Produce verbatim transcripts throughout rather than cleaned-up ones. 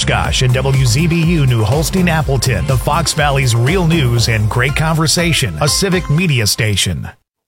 Oshkosh and W Z B U New Holstein Appleton, the Fox Valley's real news and great conversation, a civic media station.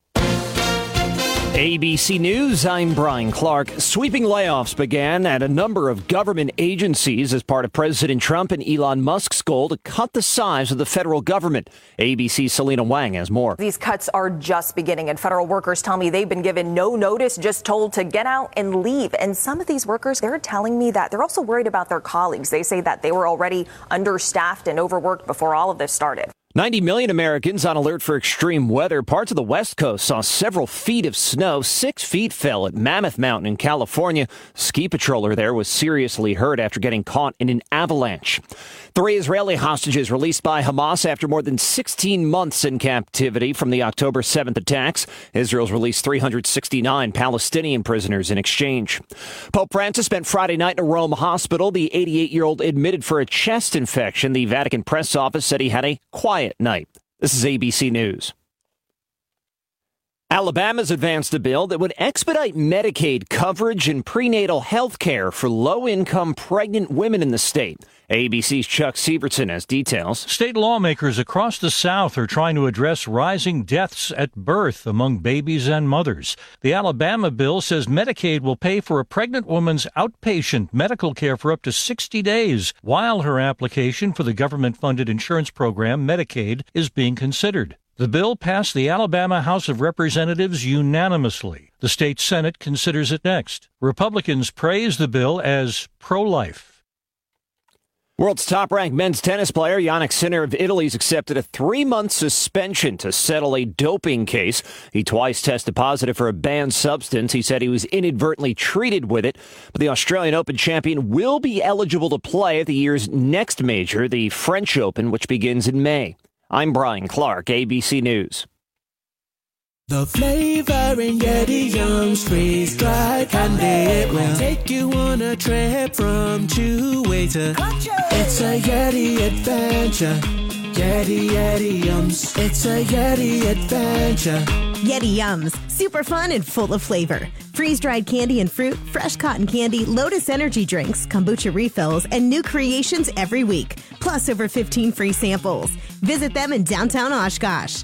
A B C News, I'm Brian Clark. Sweeping layoffs began at a number of government agencies as part of President Trump and Elon Musk's goal to cut the size of the federal government. A B C's Selena Wang has more. These cuts are just beginning, and federal workers tell me they've been given no notice, just told to get out and leave. And some of these workers, they're telling me that they're also worried about their colleagues. They say that they were already understaffed and overworked before all of this started. ninety million Americans on alert for extreme weather. Parts of the West Coast saw several feet of snow. Six feet fell at Mammoth Mountain in California. Ski patroller there was seriously hurt after getting caught in an avalanche. Three Israeli hostages released by Hamas after more than sixteen months in captivity from the October seventh attacks. Israel's released three hundred sixty-nine Palestinian prisoners in exchange. Pope Francis spent Friday night in a Rome hospital. The eighty-eight-year-old admitted for a chest infection. The Vatican press office said he had a quiet night. This is A B C News. Alabama's advanced a bill that would expedite Medicaid coverage and prenatal health care for low-income pregnant women in the state. A B C's Chuck Sievertson has details. State lawmakers across the South are trying to address rising deaths at birth among babies and mothers. The Alabama bill says Medicaid will pay for a pregnant woman's outpatient medical care for up to sixty days, while her application for the government-funded insurance program, Medicaid, is being considered. The bill passed the Alabama House of Representatives unanimously. The state Senate considers it next. Republicans praise the bill as pro-life. World's top-ranked men's tennis player Jannik Sinner of Italy has accepted a three-month suspension to settle a doping case. He twice tested positive for a banned substance. He said he was inadvertently treated with it. But the Australian Open champion will be eligible to play at the year's next major, the French Open, which begins in May. I'm Brian Clark, A B C News. The flavor in Yeti Yum's freeze-dried candy, it will take you on a trip from Chewy to Country. It's a Yeti adventure. Yeti, Yeti Yums. It's a Yeti adventure. Yeti Yums, super fun and full of flavor. Freeze-dried candy and fruit, fresh cotton candy, Lotus energy drinks, kombucha refills, and new creations every week. Plus over fifteen free samples. Visit them in downtown Oshkosh.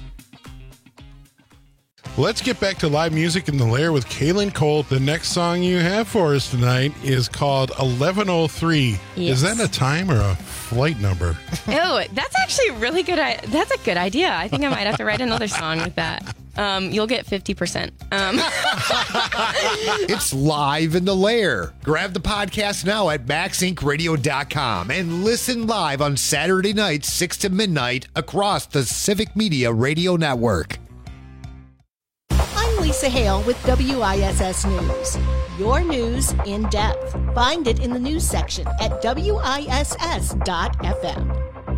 Let's get back to live music in the Lair with Kaylin Cole. The next song you have for us tonight is called eleven oh three. Yes. Is that a time or a flight number? Oh, that's actually a really good. That's a good idea. I think I might have to write another song with that. Um, you'll get fifty percent. Um. It's live in the Lair. Grab the podcast now at max inc radio dot com and listen live on Saturday nights, six to midnight across the Civic Media Radio Network. I'm Lisa Hale with W I S S News. Your news in depth. Find it in the news section at W I S S dot F M.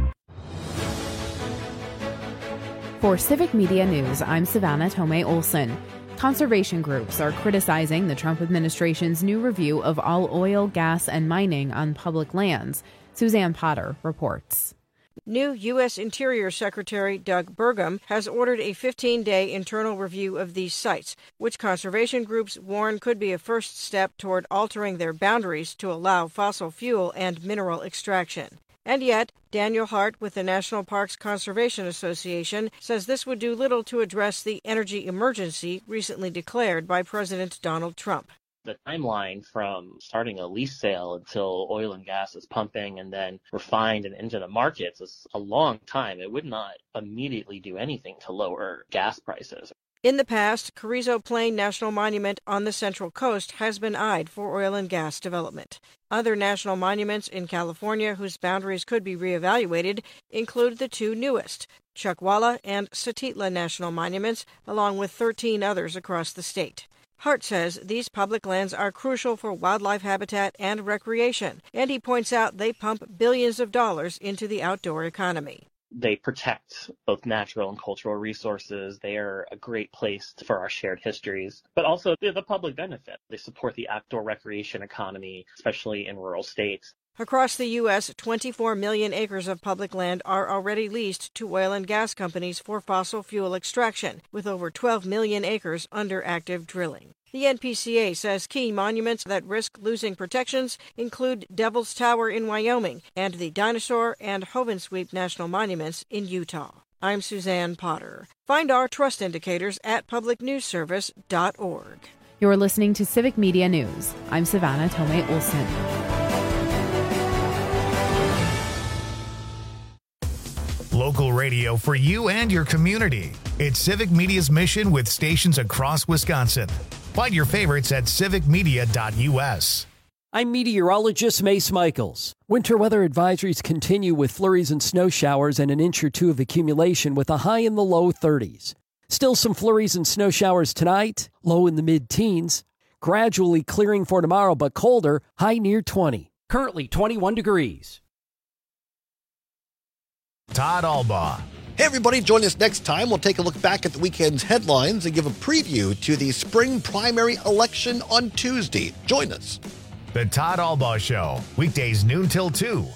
For Civic Media News, I'm Savannah Tomei Olson. Conservation groups are criticizing the Trump administration's new review of all oil, gas, and mining on public lands. Suzanne Potter reports. New U S Interior Secretary Doug Burgum has ordered a fifteen-day internal review of these sites, which conservation groups warn could be a first step toward altering their boundaries to allow fossil fuel and mineral extraction. And yet, Daniel Hart with the National Parks Conservation Association says this would do little to address the energy emergency recently declared by President Donald Trump. The timeline from starting a lease sale until oil and gas is pumping and then refined and into the markets is a long time. It would not immediately do anything to lower gas prices. In the past, Carrizo Plain National Monument on the Central Coast has been eyed for oil and gas development. Other national monuments in California whose boundaries could be reevaluated include the two newest, Chuckwalla and Satitla National Monuments, along with thirteen others across the state. Hart says these public lands are crucial for wildlife habitat and recreation, and he points out they pump billions of dollars into the outdoor economy. They protect both natural and cultural resources. They are a great place for our shared histories, but also the public benefit. They support the outdoor recreation economy, especially in rural states. Across the U S, twenty-four million acres of public land are already leased to oil and gas companies for fossil fuel extraction, with over twelve million acres under active drilling. The N P C A says key monuments that risk losing protections include Devil's Tower in Wyoming and the Dinosaur and Hovensweep National Monuments in Utah. I'm Suzanne Potter. Find our trust indicators at public news service dot org. You're listening to Civic Media News. I'm Savannah Tomei Olson. Local radio for you and your community. It's Civic Media's mission with stations across Wisconsin. Find your favorites at civic media dot u s. I'm meteorologist Mace Michaels. Winter weather advisories continue with flurries and snow showers and an inch or two of accumulation with a high in the low thirties. Still some flurries and snow showers tonight, low in the mid-teens. Gradually clearing for tomorrow, but colder, high near twenty. Currently twenty-one degrees. Todd Albaugh. Hey everybody, join us next time. We'll take a look back at the weekend's headlines and give a preview to the spring primary election on Tuesday. Join us. The Todd Albaugh Show, weekdays noon till two.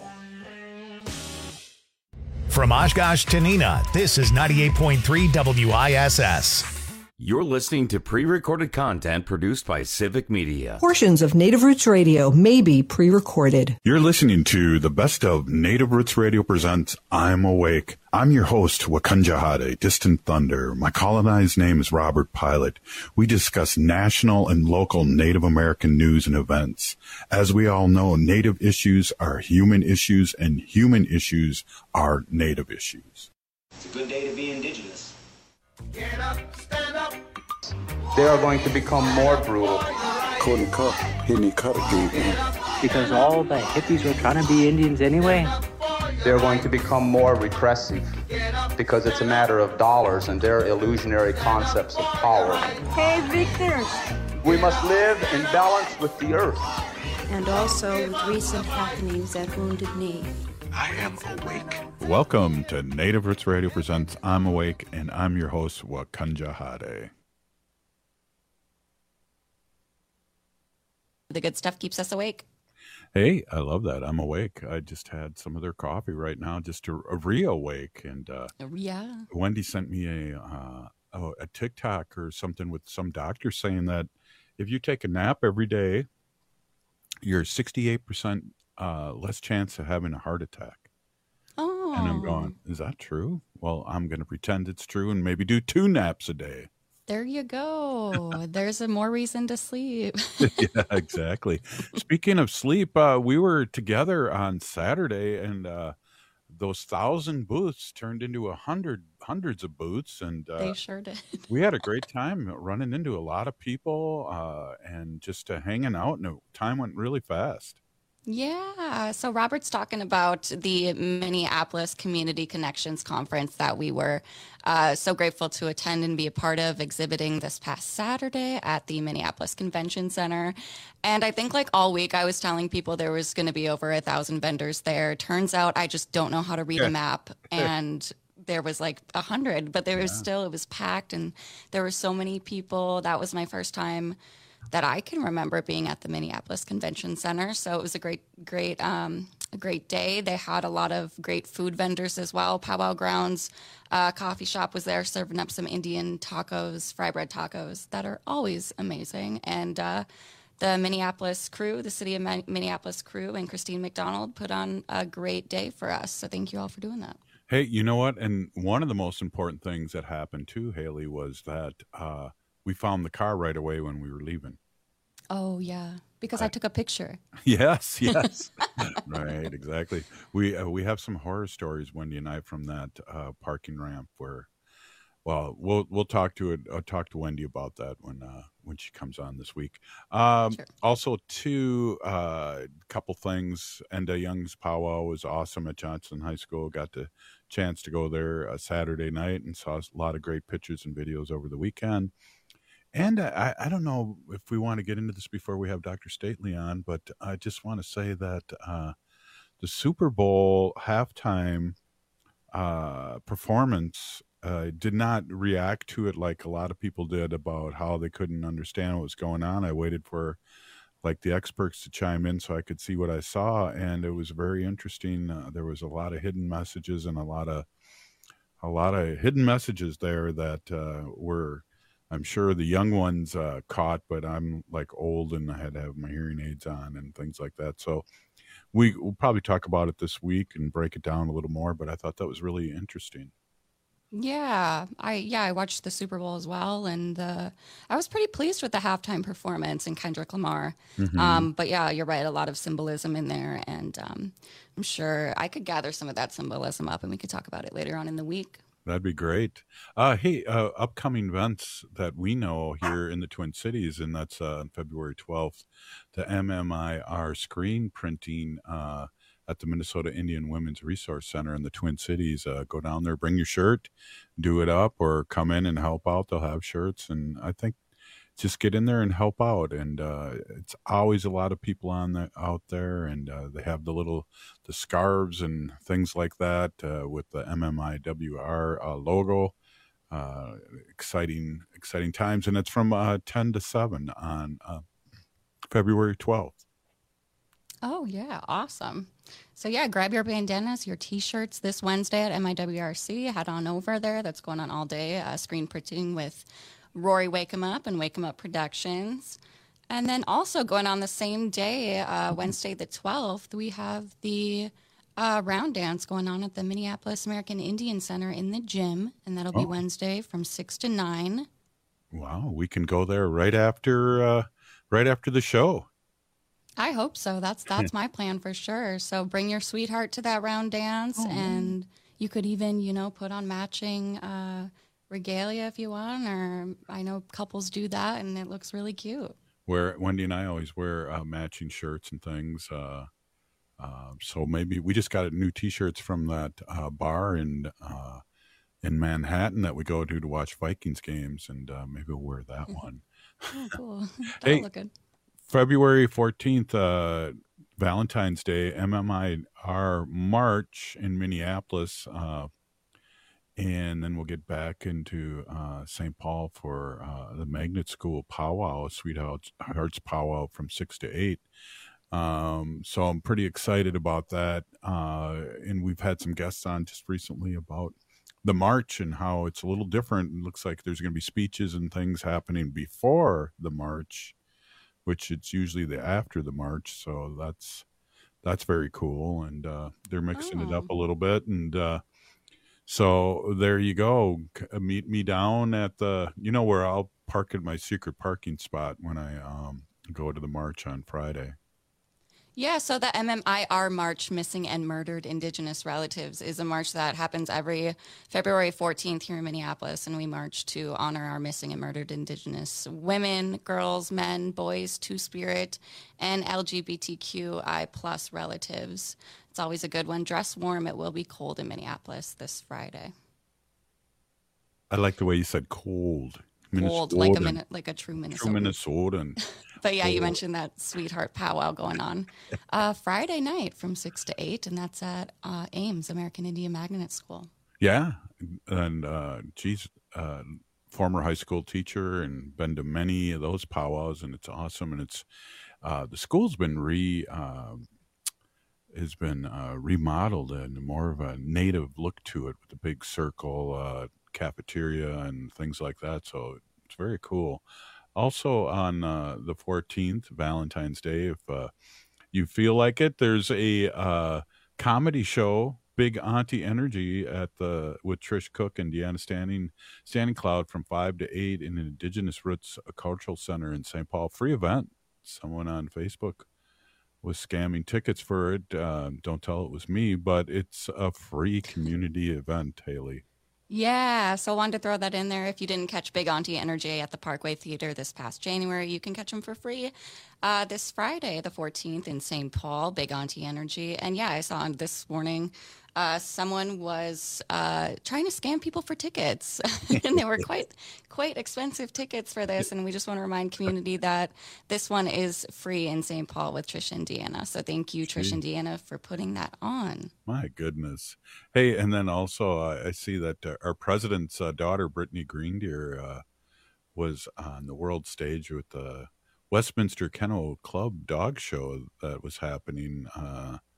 From Oshkosh to Neenah, this is ninety-eight point three W I S S. You're listening to pre-recorded content produced by Civic Media. Portions of Native Roots Radio may be pre-recorded. You're listening to the best of Native Roots Radio presents I'm Awake. I'm your host, Wakunjahade, Distant Thunder. My colonized name is Robert Pilot. We discuss national and local Native American news and events. As we all know, Native issues are human issues, and human issues are Native issues. It's a good day to be Indigenous. Get up, stand up. They are going to become more brutal. Couldn't cut, hitting cut again. Because all the hippies were trying to be Indians anyway. They're going to become more repressive because it's a matter of dollars and their illusionary concepts of power. Hey, Victor. We must live in balance with the earth. And also with recent happenings at Wounded Knee. I am awake. Welcome to Native Roots Radio presents I'm Awake, and I'm your host, Wakunjahade. The good stuff keeps us awake. Hey, I love that. I'm awake. I just had some of their coffee right now just to uh, re-awake. And uh, yeah. Wendy sent me a, uh, a, a TikTok or something with some doctor saying that if you take a nap every day, you're sixty-eight percent uh, less chance of having a heart attack. Oh. And I'm going, is that true? Well, I'm going to pretend it's true and maybe do two naps a day. There you go. There's a more reason to sleep. Yeah, exactly. Speaking of sleep, uh, we were together on Saturday, and uh, those thousand booths turned into a hundred hundreds of booths, and uh, they sure did. We had a great time running into a lot of people uh, and just uh, hanging out, and time went really fast. Yeah. So Robert's talking about the Minneapolis Community Connections Conference that we were uh, so grateful to attend and be a part of, exhibiting this past Saturday at the Minneapolis Convention Center. And I think like all week I was telling people there was going to be over a thousand vendors there. Turns out I just don't know how to read a map. And there was like a hundred, but there was yeah. still, it was packed and there were so many people. That was my first time that I can remember being at the Minneapolis Convention Center. So it was a great, great, um, a great day. They had a lot of great food vendors as well. Powwow Grounds uh, coffee shop was there serving up some Indian tacos, fry bread tacos that are always amazing. And uh, the Minneapolis crew, the city of Minneapolis crew, and Christine McDonald put on a great day for us. So thank you all for doing that. Hey, you know what? And one of the most important things that happened too, Haley, was that uh, we found the car right away when we were leaving. Oh, yeah, because I, I took a picture. Yes, yes. Right, exactly. We uh, we have some horror stories, Wendy and I, from that uh, parking ramp where, well, we'll we'll talk to it. I'll talk to Wendy about that when uh, when she comes on this week. Um, sure. Also, two uh, couple things. Enda Young's powwow was awesome at Johnson High School. Got the chance to go there a Saturday night and saw a lot of great pictures and videos over the weekend. And I, I don't know if we want to get into this before we have Doctor Stately on, but I just want to say that uh, the Super Bowl halftime uh, performance uh, did not react to it like a lot of people did about how they couldn't understand what was going on. I waited for like the experts to chime in so I could see what I saw, and it was very interesting. Uh, there was a lot of hidden messages and a lot of a lot of hidden messages there that uh, were I'm sure the young ones uh, caught, but I'm like old and I had to have my hearing aids on and things like that. So we, we'll probably talk about it this week and break it down a little more, but I thought that was really interesting. Yeah, I yeah I watched the Super Bowl as well, and uh, I was pretty pleased with the halftime performance and Kendrick Lamar. Mhm. Um, but yeah, you're right, a lot of symbolism in there, and um, I'm sure I could gather some of that symbolism up, and we could talk about it later on in the week. That'd be great. Uh, hey, uh, upcoming events that we know here in the Twin Cities, and that's uh, on February twelfth, the M M I R screen printing uh, at the Minnesota Indian Women's Resource Center in the Twin Cities. Uh, go down there, bring your shirt, do it up, or come in and help out. They'll have shirts, and I think just get in there and help out. And uh, it's always a lot of people on the, out there, and uh, they have the little the scarves and things like that uh, with the M M I W R uh, logo. Uh, exciting, exciting times, and it's from uh, ten to seven on uh, February twelfth. Oh, yeah. Awesome. So, yeah, grab your bandanas, your T-shirts this Wednesday at M I W R C. Head on over there. That's going on all day. Uh, screen printing with Rory Wake 'em Up and Wake 'em Up Productions. And then also going on the same day, uh, Wednesday the twelfth, we have the uh, round dance going on at the Minneapolis American Indian Center in the gym. And that'll be Oh. Wednesday from six to nine. Wow, we can go there right after uh, right after the show. I hope so. That's that's my plan for sure. So bring your sweetheart to that round dance, Oh, and you could even, you know, put on matching uh, regalia if you want, or I know couples do that, and it looks really cute. Where Wendy and I always wear uh, matching shirts and things. Uh, uh, so maybe we just got new T-shirts from that uh, bar in uh, in Manhattan that we go to to watch Vikings games, and uh, maybe we'll wear that one. Oh, cool. That'll Hey, look good. February fourteenth, uh, Valentine's Day, M M I R March in Minneapolis. Uh, and then we'll get back into uh, Saint Paul for uh, the Magnet School powwow, Sweethearts Hearts powwow from six to eight. Um, so I'm pretty excited about that. Uh, and we've had some guests on just recently about the march and how it's a little different. It looks like there's going to be speeches and things happening before the march, which it's usually the after the march. So that's that's very cool. And uh, they're mixing it up a little bit. And uh, so there you go. C- Meet me down at the, you know, where I'll park at my secret parking spot when I um, go to the march on Friday. Yeah, so the M M I R March Missing and Murdered Indigenous Relatives is a march that happens every February fourteenth here in Minneapolis, and we march to honor our missing and murdered Indigenous women, girls, men, boys, Two-Spirit, and L G B T Q I plus relatives. It's always a good one. Dress warm. It will be cold in Minneapolis this Friday. I like the way you said cold. Cold, like a Minnesotan. minute, like a true Minnesota. True Minnesotan. But yeah, you Cold. mentioned that sweetheart powwow going on uh, Friday night from six to eight, and that's at uh, Ames, American Indian Magnet School. Yeah, and uh, geez, uh, former high school teacher and been to many of those powwows, and it's awesome. And it's uh, the school's been re uh, has been uh, remodeled and more of a native look to it with the big circle uh, cafeteria and things like that. So it's very cool. Also on uh, the fourteenth, Valentine's Day, if uh, you feel like it, there's a uh, comedy show, Big Auntie Energy, at the with Trish Cook and Deanna Standing Standing Cloud from five to eight in an Indigenous Roots Cultural Center in Saint Paul. Free event. Someone on Facebook was scamming tickets for it. Uh, don't tell it was me, but it's a free community event, Haley. Yeah, so I wanted to throw that in there. If you didn't catch Big Auntie Energy at the Parkway Theater this past January, you can catch them for free uh, this Friday, the fourteenth, in Saint Paul, Big Auntie Energy. And yeah, I saw this morning uh, someone was uh, trying to scam people for tickets, and they were quite quite expensive tickets for this. And we just want to remind community that this one is free in Saint Paul with Trish and Deanna. So thank you, Trish and Deanna, for putting that on. My goodness. Hey, and then also uh, I see that uh, our president's uh, daughter, Brittany Greendeer, uh, was on the world stage with the Westminster Kennel Club dog show that was happening uh,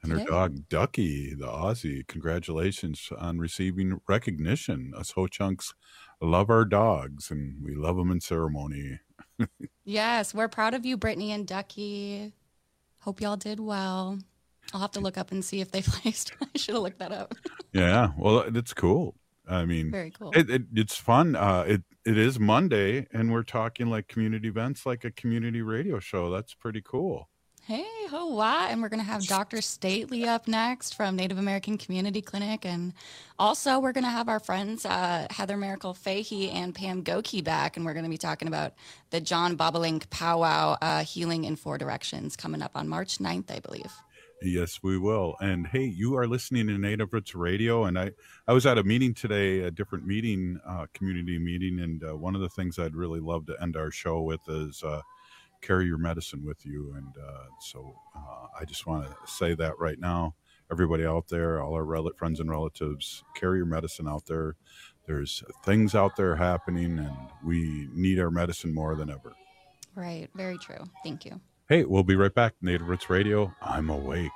And her Today. dog, Ducky, the Aussie. Congratulations on receiving recognition. Us Ho-Chunks love our dogs, and we love them in ceremony. Yes, we're proud of you, Brittany and Ducky. Hope y'all did well. I'll have to look up and see if they placed. I should have looked that up. Yeah, well, it's cool. I mean, Very cool. It, it, it's fun. Uh, it it is Monday, and we're talking like community events, like a community radio show. That's pretty cool. Hey, ho, why? And we're going to have Doctor Stately up next from Native American Community Clinic. And also, we're going to have our friends uh, Heather Miracle Fahey and Pam Goki back. And we're going to be talking about the John Bobolink Powwow uh, Healing in Four Directions coming up on March ninth, I believe. Yes, we will. And hey, you are listening to Native Roots Radio. And I, I was at a meeting today, a different meeting, uh, community meeting. And uh, one of the things I'd really love to end our show with is uh, carry your medicine with you. And uh, so uh, I just want to say that right now, everybody out there, all our rel- friends and relatives, carry your medicine out there. There's things out there happening, and we need our medicine more than ever. Right. Very true. Thank you. Hey, we'll be right back. Native Roots Radio. I'm awake.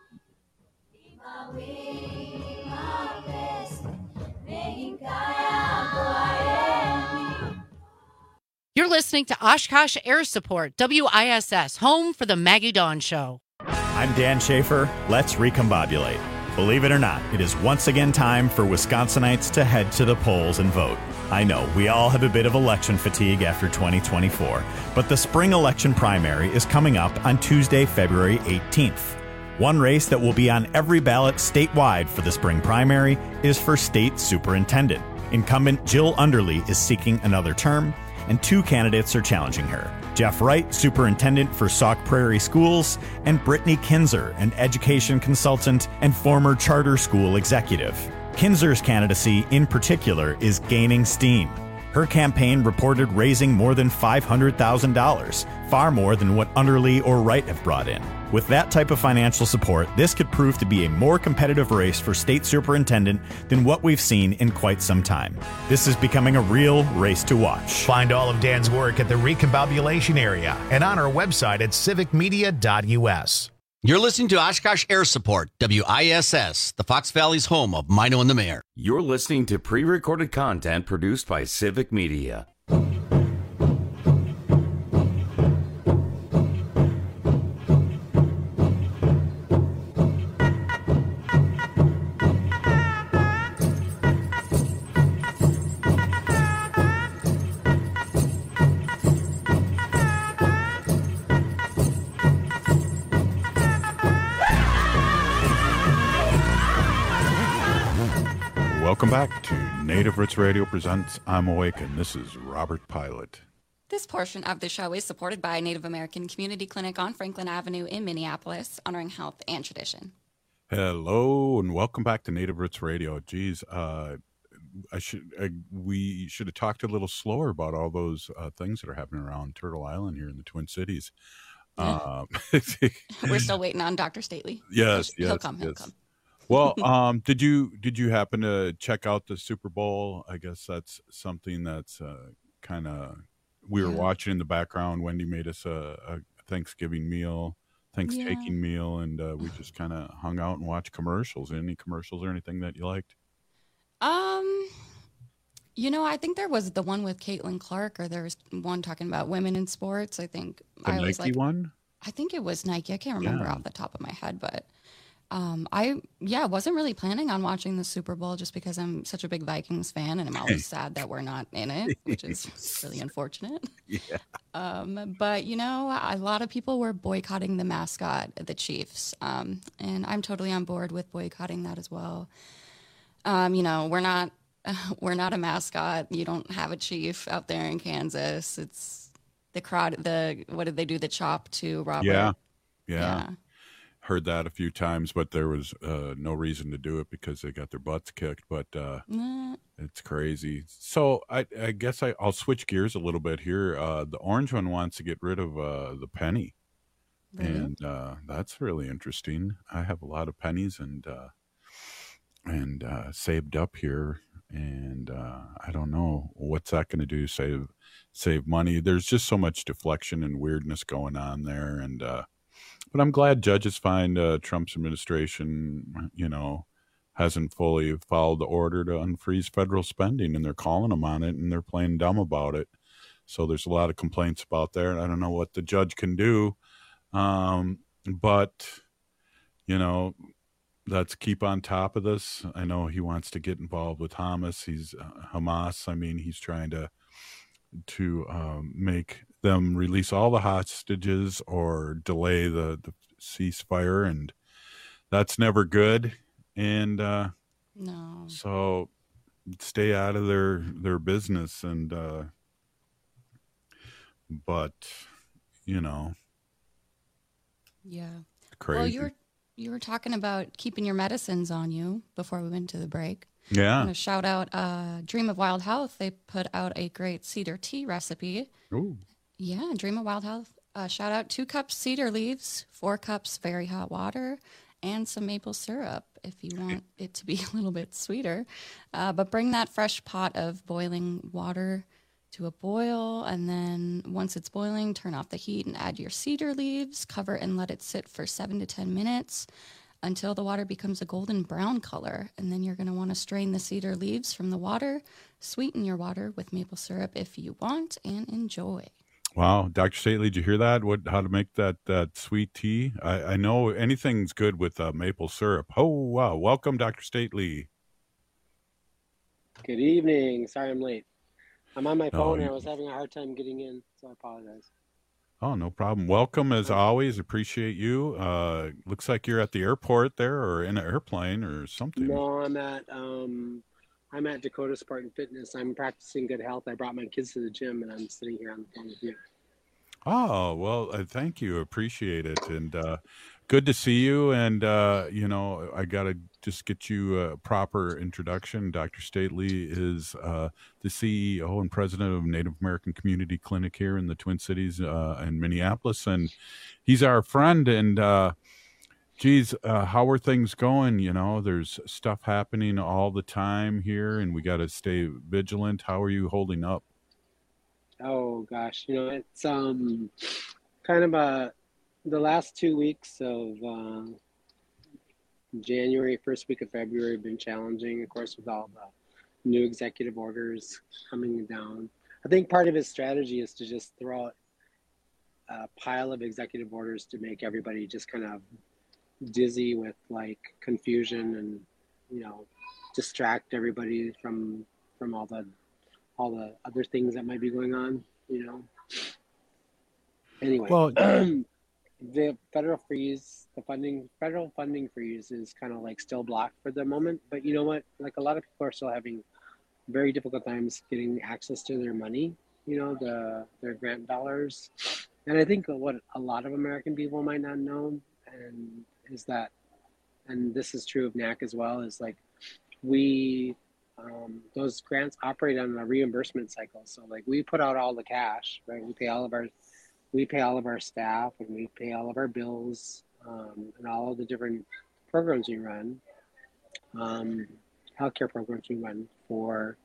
You're listening to Oshkosh Air Support, W I S S, home for the Maggie Dawn Show. I'm Dan Schaefer. Let's recombobulate. Believe it or not, it is once again time for Wisconsinites to head to the polls and vote. I know, we all have a bit of election fatigue after twenty twenty-four, but the spring election primary is coming up on Tuesday, February eighteenth. One race that will be on every ballot statewide for the spring primary is for state superintendent. Incumbent Jill Underly is seeking another term, and two candidates are challenging her. Jeff Wright, superintendent for Sauk Prairie Schools, and Brittany Kinzer, an education consultant and former charter school executive. Kinzer's candidacy, in particular, is gaining steam. Her campaign reported raising more than five hundred thousand dollars, far more than what Underly or Wright have brought in. With that type of financial support, this could prove to be a more competitive race for state superintendent than what we've seen in quite some time. This is becoming a real race to watch. Find all of Dan's work at the Recombobulation area and on our website at civic media dot U S. You're listening to Oshkosh Air Support, W I S S, the Fox Valley's home of Mino and the Mayor. You're listening to pre-recorded content produced by Civic Media. Welcome back to Native Roots Radio presents I'm Awake, and this is Robert Pilot. This portion of the show is supported by Native American Community Clinic on Franklin Avenue in Minneapolis, honoring health and tradition. Hello, and welcome back to Native Roots Radio. Geez, uh, I should I, we should have talked a little slower about all those uh, things that are happening around Turtle Island here in the Twin Cities. Um, We're still waiting on Doctor Stately. Yes, he'll, yes, he'll come. He'll yes. come. Well, um, did you did you happen to check out the Super Bowl? I guess that's something that's uh, kind of we were Yeah. watching in the background. Wendy made us a, a Thanksgiving meal, Thanksgiving Yeah. meal, and uh, we just kind of hung out and watched commercials. Any commercials or anything that you liked? Um, you know, I think there was the one with Caitlin Clark, or there was one talking about women in sports. I think The I Nike was like, one? I think it was Nike. I can't remember Yeah. off the top of my head, but um, I yeah, wasn't really planning on watching the Super Bowl just because I'm such a big Vikings fan, and I'm always sad that we're not in it, which is really unfortunate. Yeah. Um, but you know, a lot of people were boycotting the mascot, the Chiefs, um, and I'm totally on board with boycotting that as well. Um, you know, we're not we're not a mascot. You don't have a chief out there in Kansas. It's the crowd. The what did they do? The chop to Robert. Yeah. yeah, Yeah. Heard that a few times, but there was uh, no reason to do it because they got their butts kicked. But uh, Nah. it's crazy. So I, I guess I, I'll switch gears a little bit here. Uh, the orange one wants to get rid of uh, the penny, Really? and uh, that's really interesting. I have a lot of pennies and uh, and uh, saved up here, and uh, I don't know what's that going to do. Save save money. There's just so much deflection and weirdness going on there, and uh, but I'm glad judges find uh, Trump's administration, you know, hasn't fully followed the order to unfreeze federal spending, and they're calling them on it, and they're playing dumb about it. So there's a lot of complaints about there. I don't know what the judge can do, um, but, you know, let's keep on top of this. I know he wants to get involved with Hamas. He's uh, Hamas. I mean, he's trying to to um, make them release all the hostages or delay the, the ceasefire, and that's never good. And uh, no, so stay out of their their business. And uh, but you know, yeah, crazy. Well, you were you were talking about keeping your medicines on you before we went to the break. Yeah. I'm gonna shout out uh, Dream of Wild Health. They put out a great cedar tea recipe. Ooh. Yeah, Dream of Wild Health. Uh, shout out two cups cedar leaves, four cups very hot water, and some maple syrup if you want it to be a little bit sweeter. Uh, but bring that fresh pot of boiling water to a boil, and then once it's boiling, turn off the heat and add your cedar leaves, cover and let it sit for seven to ten minutes until the water becomes a golden brown color. And then you're going to want to strain the cedar leaves from the water, sweeten your water with maple syrup if you want, and enjoy. Wow, Doctor Stately, did you hear that? What? How to make that that sweet tea? I, I know anything's good with uh, maple syrup. Oh, wow! Welcome, Doctor Stately. Good evening. Sorry I'm late. I'm on my phone Oh, and you- I was having a hard time getting in, so I apologize. Oh, no problem. Welcome as always. Appreciate you. Uh, looks like you're at the airport there, or in an airplane, or something. No, I'm at um, I'm at Dakota Sport and Fitness. I'm practicing good health. I brought my kids to the gym, and I'm sitting here on the phone with you. Oh, well, uh, thank you. Appreciate it. And uh, good to see you. And, uh, you know, I got to just get you a proper introduction. Doctor Stately is uh, the C E O and president of Native American Community Clinic here in the Twin Cities uh, in Minneapolis. And he's our friend. And, uh, geez, uh, how are things going? You know, there's stuff happening all the time here, and we got to stay vigilant. How are you holding up? Oh gosh, you know it's um kind of a the last two weeks of uh, January, first week of February have been challenging, of course, with all the new executive orders coming down. I think part of his strategy is to just throw out a pile of executive orders to make everybody just kind of dizzy with like confusion and, you know, distract everybody from from all the all the other things that might be going on, you know. Anyway, Well, the federal freeze, the funding, federal funding freeze is kind of like still blocked for the moment. But you know what? Like a lot of people are still having very difficult times getting access to their money, you know, the their grant dollars. And I think what a lot of American people might not know and is that, and this is true of N A C as well, is like we, um, those grants operate on a reimbursement cycle. So like we put out all the cash, right? We pay all of our, we pay all of our staff and we pay all of our bills um, and all of the different programs we run, um, healthcare programs we run for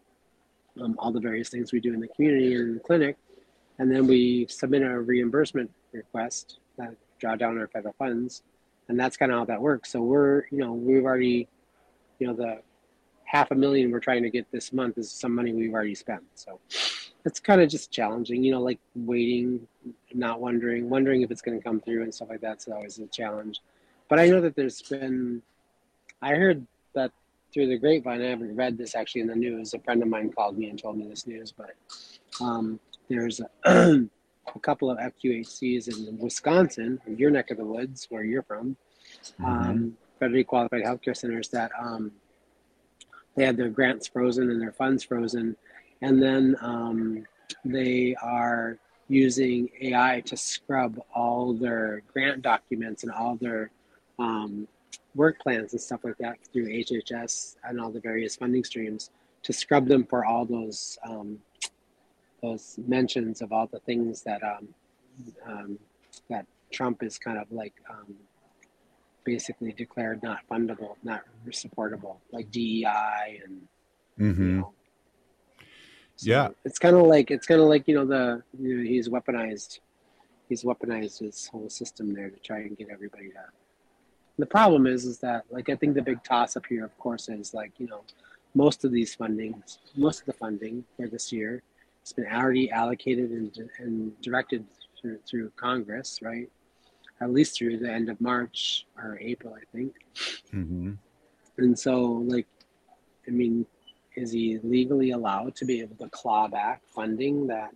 um, all the various things we do in the community and in the clinic. And then we submit a reimbursement request that draw down our federal funds. And that's kind of how that works. So we're, you know, we've already, you know, the half a million we're trying to get this month is some money we've already spent. So it's kind of just challenging, you know, like waiting, not wondering, wondering if it's going to come through and stuff like that's always a challenge. But I know that there's been, I heard that through the grapevine, I haven't read this actually in the news. A friend of mine called me and told me this news, but um, there's a, a couple of F Q H Cs in Wisconsin, your neck of the woods, where you're from, Mm-hmm. um, federally qualified healthcare centers that um, they had their grants frozen and their funds frozen. And then um, they are using A I to scrub all their grant documents and all their um, work plans and stuff like that through H H S and all the various funding streams to scrub them for all those um, those mentions of all the things that um, um, that Trump is kind of like um, basically declared not fundable, not supportable, like D E I and Mm-hmm. you know. So Yeah. it's kind of like it's kind of like you know the you know, he's weaponized he's weaponized his whole system there to try and get everybody to. The problem is, is that like I think the big toss up here, of course, is like you know, most of these fundings, most of the funding for this year, has been already allocated and and directed through through Congress, right? At least through the end of March or April, I think. Mm-hmm. And so, like, I mean, is he legally allowed to be able to claw back funding that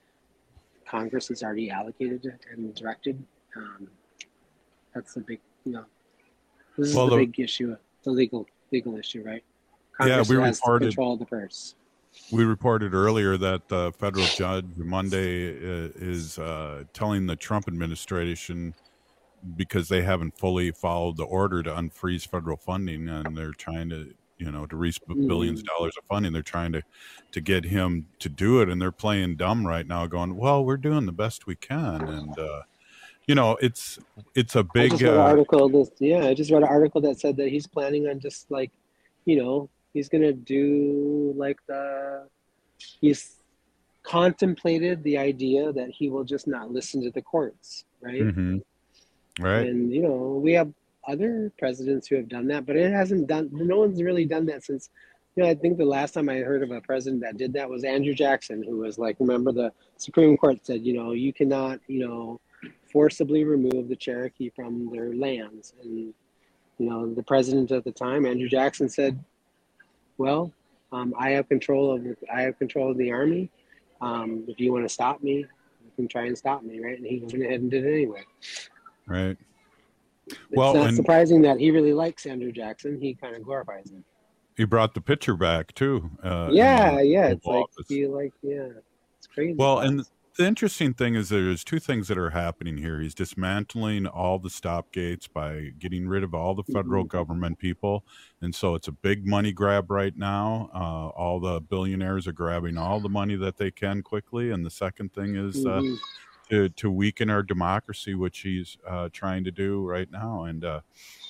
Congress has already allocated and directed? Um, that's the big, you know, this is well, the, the big issue, the legal legal issue, right? Congress yeah, we has reported, control of the purse. We reported earlier that the federal judge Monday uh, is uh, telling the Trump administration, because they haven't fully followed the order to unfreeze federal funding, and they're trying to, you know, to reach billions of dollars of funding. They're trying to, to get him to do it, and they're playing dumb right now, going, "Well, we're doing the best we can," and uh, you know, it's it's a big. I just read uh, an article. That, yeah, I just read an article that said that he's planning on just like, you know, he's gonna do like the, he's contemplated the idea that he will just not listen to the courts, right? Mm-hmm. Right. And, you know, we have other presidents who have done that, but it hasn't done, no one's really done that since, you know, I think the last time I heard of a president that did that was Andrew Jackson, who was like, remember the Supreme Court said, you know, you cannot, you know, forcibly remove the Cherokee from their lands. And, you know, the president at the time, Andrew Jackson, said, well, um, I have control of, I have control of the army. Um, if you want to stop me, you can try and stop me, right? And he went ahead and did it anyway. Right. It's well, not and surprising that he really likes Andrew Jackson. He kind of glorifies him. He brought the pitcher back too. Uh, yeah, yeah. It's like office. he like yeah. It's crazy. Well, and the interesting thing is there's two things that are happening here. He's dismantling all the stop gates by getting rid of all the federal mm-hmm. government people, and so it's a big money grab right now. Uh, all the billionaires are grabbing all the money that they can quickly, and the second thing is. Mm-hmm. Uh, To, to weaken our democracy, which he's uh, trying to do right now, and uh,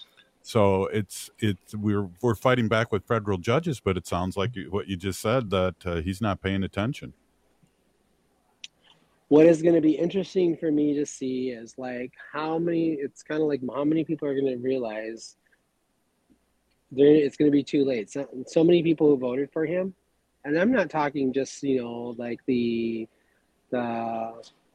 so it's it's we're we're fighting back with federal judges, but it sounds like what you just said that uh, he's not paying attention. What is going to be interesting for me to see is like how many. It's kind of like how many people are going to realize there it's going to be too late. So, so many people who voted for him, and I'm not talking just you know like the the.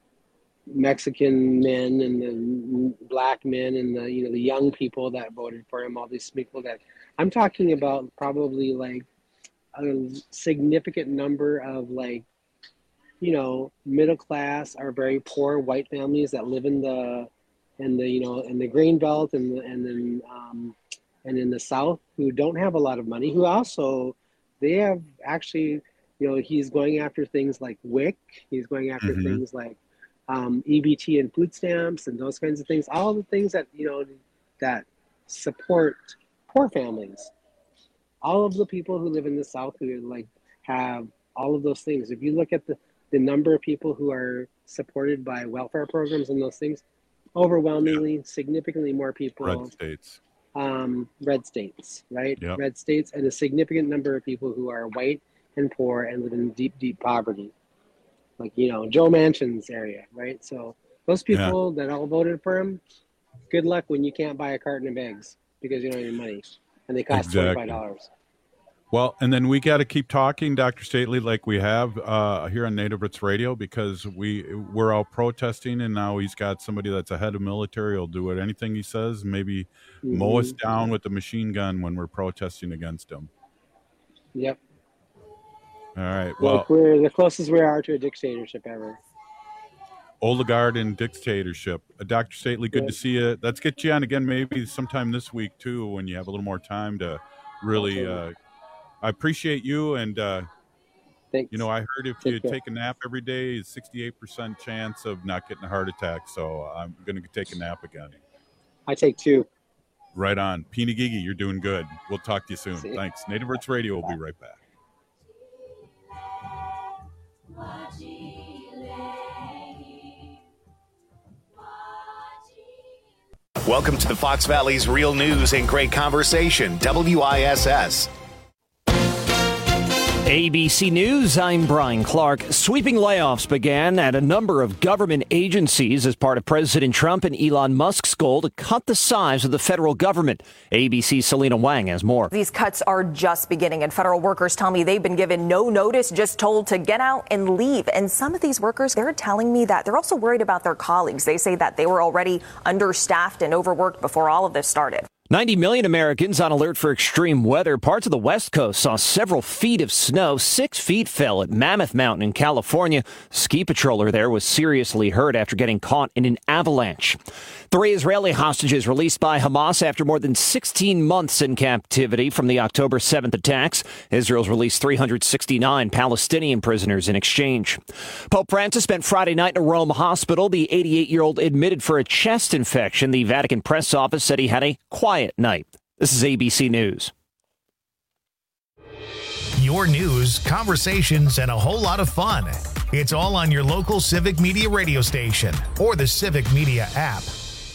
Mexican men and the black men and the you know the young people that voted for him, all these people that I'm talking about, probably like a significant number of like you know middle class or very poor white families that live in the in the you know in the grain belt and the, and then um, and in the South, who don't have a lot of money, who also they have actually you know he's going after things like W I C, he's going after mm-hmm. things like Um, E B T and food stamps and those kinds of things, all the things that, you know, that support poor families. All of the people who live in the South who like have all of those things. If you look at the, the number of people who are supported by welfare programs and those things, overwhelmingly, yeah. significantly more people. Red states. Um, red states, right? Yep. Red states, and a significant number of people who are white and poor and live in deep, deep poverty. Like, you know, Joe Manchin's area, right? So those people yeah. that all voted for him, good luck when you can't buy a carton of eggs because you don't have any money and they cost exactly. twenty-five dollars. Well, and then we got to keep talking, Doctor Stately, like we have uh, here on Native Roots Radio, because we, we're all protesting, and now he's got somebody that's a head of military will do it. Anything he says, maybe mm-hmm. mow us down with the machine gun when we're protesting against him. Yep. All right. Well, like we're the closest we are to a dictatorship ever. Oligard and dictatorship. Uh, Doctor Stately, good, good to see you. Let's get you on again maybe sometime this week, too, when you have a little more time to really uh, – I appreciate you. And, uh, Thanks. you know, I heard if Take you care. take a nap every day, is sixty-eight percent chance of not getting a heart attack. So I'm going to take a nap again. I take two. Right on. Peeny Gigi, you're doing good. We'll talk to you soon. See? Thanks. Native Roots Radio will be right back. Welcome to the Fox Valley's Real News and Great Conversation, W I S S. A B C News, I'm Brian Clark. Sweeping layoffs began at a number of government agencies as part of President Trump and Elon Musk's goal to cut the size of the federal government. A B C's Selena Wang has more. These cuts are just beginning, and federal workers tell me they've been given no notice, just told to get out and leave. And some of these workers, they're telling me that they're also worried about their colleagues. They say that they were already understaffed and overworked before all of this started. ninety million Americans on alert for extreme weather. Parts of the West Coast saw several feet of snow. Six feet fell at Mammoth Mountain in California. A ski patroller there was seriously hurt after getting caught in an avalanche. Three Israeli hostages released by Hamas after more than sixteen months in captivity from the October seventh attacks. Israel's released three hundred sixty-nine Palestinian prisoners in exchange. Pope Francis spent Friday night in a Rome hospital. The eighty-eight-year-old admitted for a chest infection. The Vatican press office said he had a quiet night. This is A B C News. Your news, conversations, and a whole lot of fun. It's all on your local Civic Media radio station or the Civic Media app.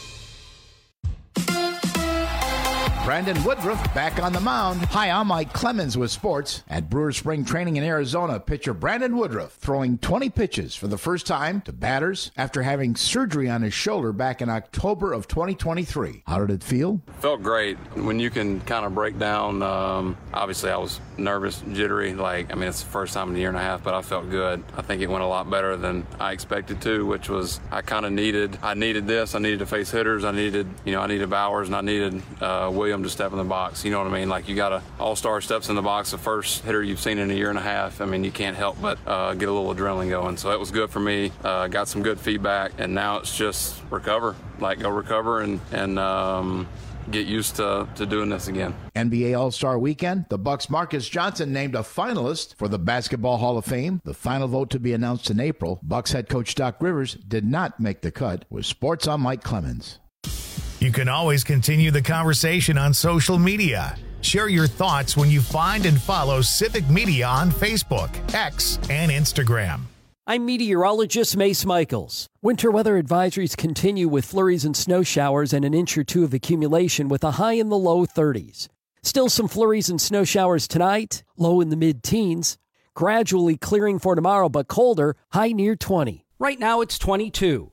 Brandon Woodruff back on the mound. Hi, I'm Mike Clemens with sports. At Brewers Spring Training in Arizona, pitcher Brandon Woodruff throwing twenty pitches for the first time to batters after having surgery on his shoulder back in October of twenty twenty-three. How did it feel? Felt great. When you can kind of break down, um, obviously I was nervous, jittery. Like, I mean, it's the first time in a year and a half, but I felt good. I think it went a lot better than I expected to, which was I kind of needed, I needed this. I needed to face hitters. I needed, you know, I needed Bowers and I needed uh, Williams to step in the box. You know what I mean? Like, you got a all-star steps in the box, the first hitter you've seen in a year and a half. I mean, you can't help but uh, get a little adrenaline going. So it was good for me. Uh, got some good feedback, and now it's just recover. Like, go recover and and um, get used to, to doing this again. N B A All-Star Weekend, the Bucks' Marcus Johnson named a finalist for the Basketball Hall of Fame. The final vote to be announced in April. Bucks head coach Doc Rivers did not make the cut. With sports, I'm Mike Clemens. You can always continue the conversation on social media. Share your thoughts when you find and follow Civic Media on Facebook, X, and Instagram. I'm meteorologist Mace Michaels. Winter weather advisories continue with flurries and snow showers and an inch or two of accumulation with a high in the low thirties. Still some flurries and snow showers tonight, low in the mid-teens. Gradually clearing for tomorrow, but colder, high near twenty. Right now it's twenty-two.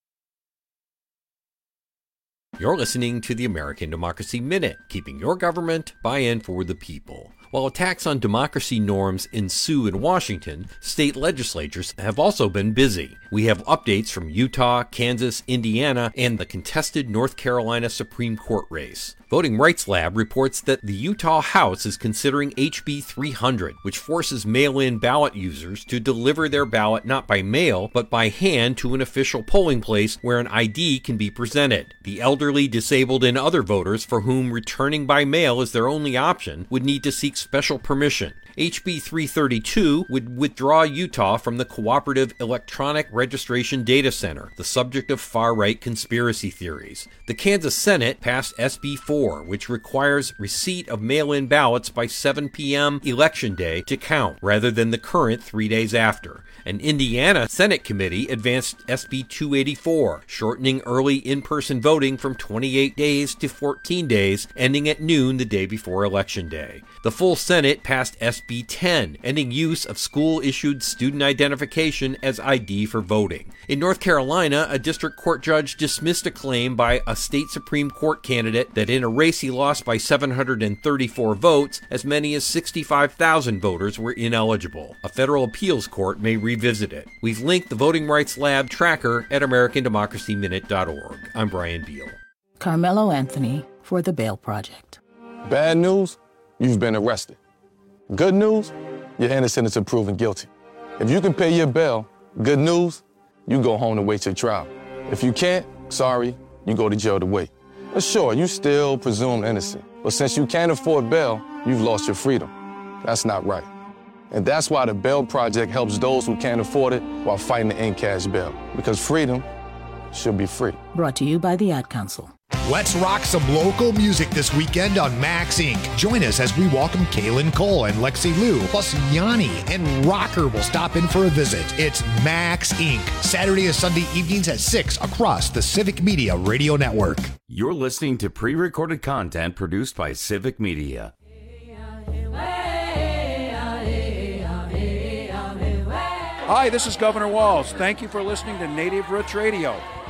You're listening to the American Democracy Minute, keeping your government by and for the people. While attacks on democracy norms ensue in Washington, state legislatures have also been busy. We have updates from Utah, Kansas, Indiana, and the contested North Carolina Supreme Court race. Voting Rights Lab reports that the Utah House is considering H B three hundred, which forces mail-in ballot users to deliver their ballot not by mail, but by hand to an official polling place where an I D can be presented. The elderly, disabled, and other voters for whom returning by mail is their only option would need to seek special permission. H B three thirty-two would withdraw Utah from the Cooperative Electronic Registration Data Center, the subject of far-right conspiracy theories. The Kansas Senate passed S B four, which requires receipt of mail-in ballots by seven p.m. Election Day to count, rather than the current three days after. An Indiana Senate committee advanced S B two eighty-four, shortening early in-person voting from twenty-eight days to fourteen days, ending at noon the day before Election Day. The full Senate passed S B ten, ending use of school-issued student identification as I D for voting. In North Carolina, a district court judge dismissed a claim by a state Supreme Court candidate that in a race he lost by seven hundred thirty-four votes, as many as sixty-five thousand voters were ineligible. A federal appeals court may revisit it. We've linked the Voting Rights Lab tracker at American Democracy Minute dot org. I'm Brian Beal. Carmelo Anthony for the Bail Project. Bad news? You've been arrested. Good news? You're innocent until proven guilty. If you can pay your bail, good news, you go home to wait your trial. If you can't, sorry, you go to jail to wait. But sure, you still presumed innocent. But since you can't afford bail, you've lost your freedom. That's not right. And that's why the Bail Project helps those who can't afford it while fighting to end cash bail. Because freedom should be free. Brought to you by the Ad Council. Let's rock some local music this weekend on Max Incorporated. Join us as we welcome Kaylin Cole and Lexi Liu, plus Yanni and Rocker will stop in for a visit. It's Max Incorporated. Saturday and Sunday evenings at six across the Civic Media Radio Network. You're listening to pre-recorded content produced by Civic Media. Hi, this is Governor Walz. Thank you for listening to Native Roots Radio.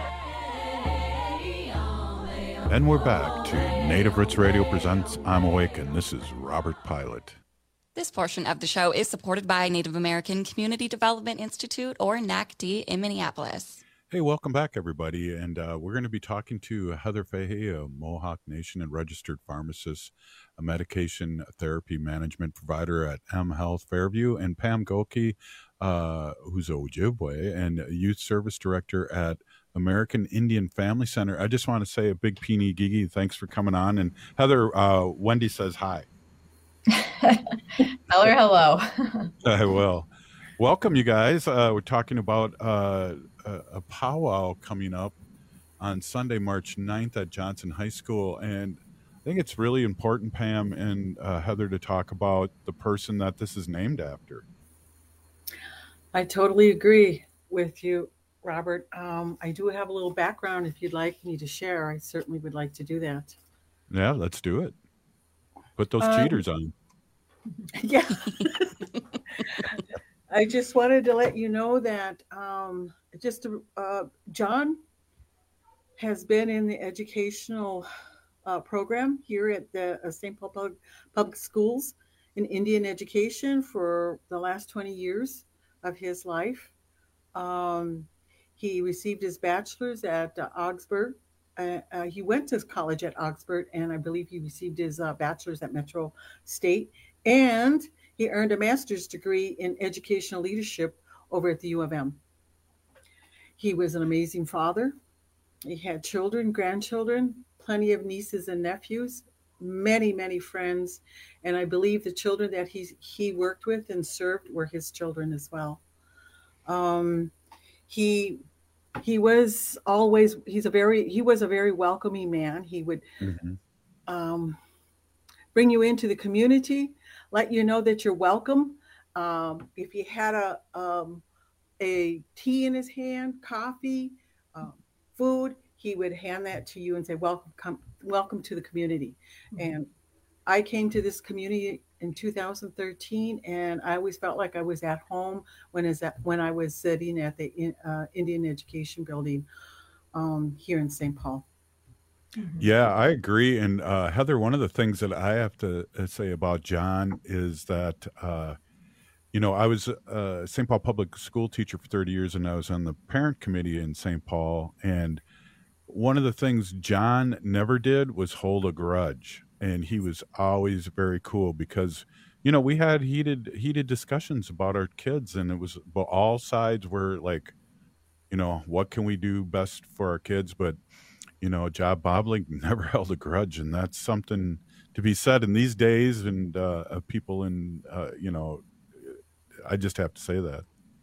And we're back to Native Roots Radio presents I'm Awakened. This is Robert Pilot. This portion of the show is supported by Native American Community Development Institute, or N A C D, in Minneapolis. Hey, welcome back, everybody. And uh, we're going to be talking to Heather Fahey, a Mohawk Nation and registered pharmacist, a medication therapy management provider at M Health Fairview, and Pam Goki, uh, who's a Ojibwe and a youth service director at American Indian Family Center. I just want to say a big peenie gigi. Thanks for coming on. And Heather, uh, Wendy says hi. Tell her hello. I will. Welcome, you guys. Uh, we're talking about uh, a, a powwow coming up on Sunday, March ninth at Johnson High School. And I think it's really important, Pam and uh, Heather, to talk about the person that this is named after. I totally agree with you, Robert. Um, I do have a little background if you'd like me to share. I certainly would like to do that. Yeah, let's do it. Put those Um, cheaters on. Yeah. I just wanted to let you know that um, just uh, John has been in the educational uh, program here at the uh, Saint Paul Public, Public Schools in Indian education for the last twenty years of his life. Um, he received his bachelor's at uh, Augsburg. Uh, uh, he went to college at Augsburg, and I believe he received his uh, bachelor's at Metro State. And he earned a master's degree in educational leadership over at the U of M. He was an amazing father. He had children, grandchildren, plenty of nieces and nephews, many, many friends. And I believe the children that he, he worked with and served were his children as well. Um, he he was always, he's a very, he was a very welcoming man. He would Mm-hmm. um, bring you into the community, let you know that you're welcome. Um, if he had a um, a tea in his hand, coffee, um, food, he would hand that to you and say, "Welcome, come, welcome to the community." And I came to this community in two thousand thirteen, and I always felt like I was at home when is that when I was sitting at the uh, Indian Education Building um, here in Saint Paul. Yeah, I agree. And uh, Heather, one of the things that I have to uh, say about John is that, uh, you know, I was a Saint Paul public school teacher for thirty years, and I was on the parent committee in Saint Paul. And one of the things John never did was hold a grudge. And he was always very cool because, you know, we had heated heated discussions about our kids, and it was, but all sides were like, you know, what can we do best for our kids? But you know, Job Bobley never held a grudge, and that's something to be said in these days. And uh, of people in, uh, you know, I just have to say that.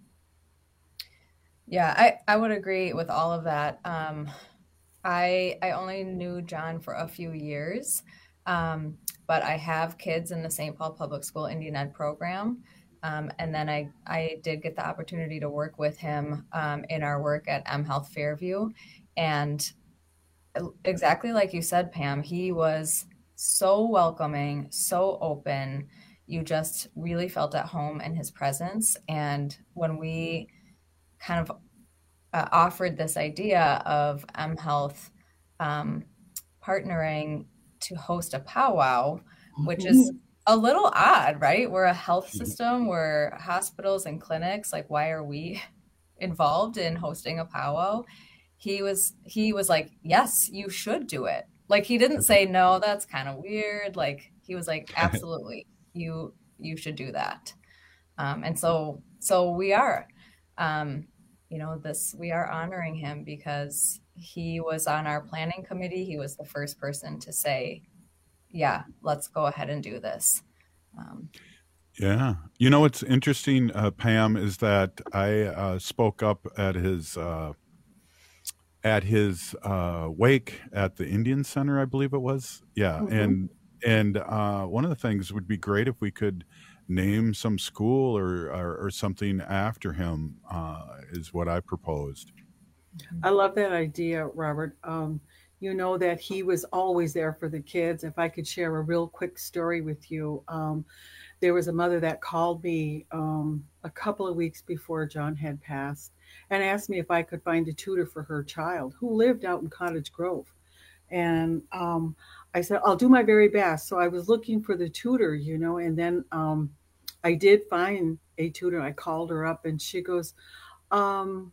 Yeah, I, I would agree with all of that. Um, I I only knew John for a few years, um, but I have kids in the Saint Paul Public School Indian Ed program. Um, and then I, I did get the opportunity to work with him um, in our work at M Health Fairview. And exactly like you said, Pam, he was so welcoming, so open. You just really felt at home in his presence. And when we kind of uh, offered this idea of M Health um, partnering to host a powwow, which is a little odd, right? We're a health system, we're hospitals and clinics. Like, why are we involved in hosting a powwow? He was, he was like, yes, you should do it. Like, he didn't say, no, that's kind of weird. Like, he was like, absolutely, you, you should do that. Um, and so, so we are, um, you know, this, we are honoring him because he was on our planning committee. He was the first person to say, yeah, let's go ahead and do this. Um, Yeah. You know, what's interesting, uh, Pam, is that I uh, spoke up at his, uh, at his uh, wake at the Indian Center, I believe it was. Yeah. Mhm. And, and uh, one of the things would be great if we could name some school or, or, or something after him, uh, is what I proposed. I love that idea, Robert. Um, you know that he was always there for the kids. If I could share a real quick story with you, um, there was a mother that called me um, a couple of weeks before John had passed and asked me if I could find a tutor for her child who lived out in Cottage Grove. And um, I said, I'll do my very best. So I was looking for the tutor, you know, and then um, I did find a tutor. I called her up and she goes, um,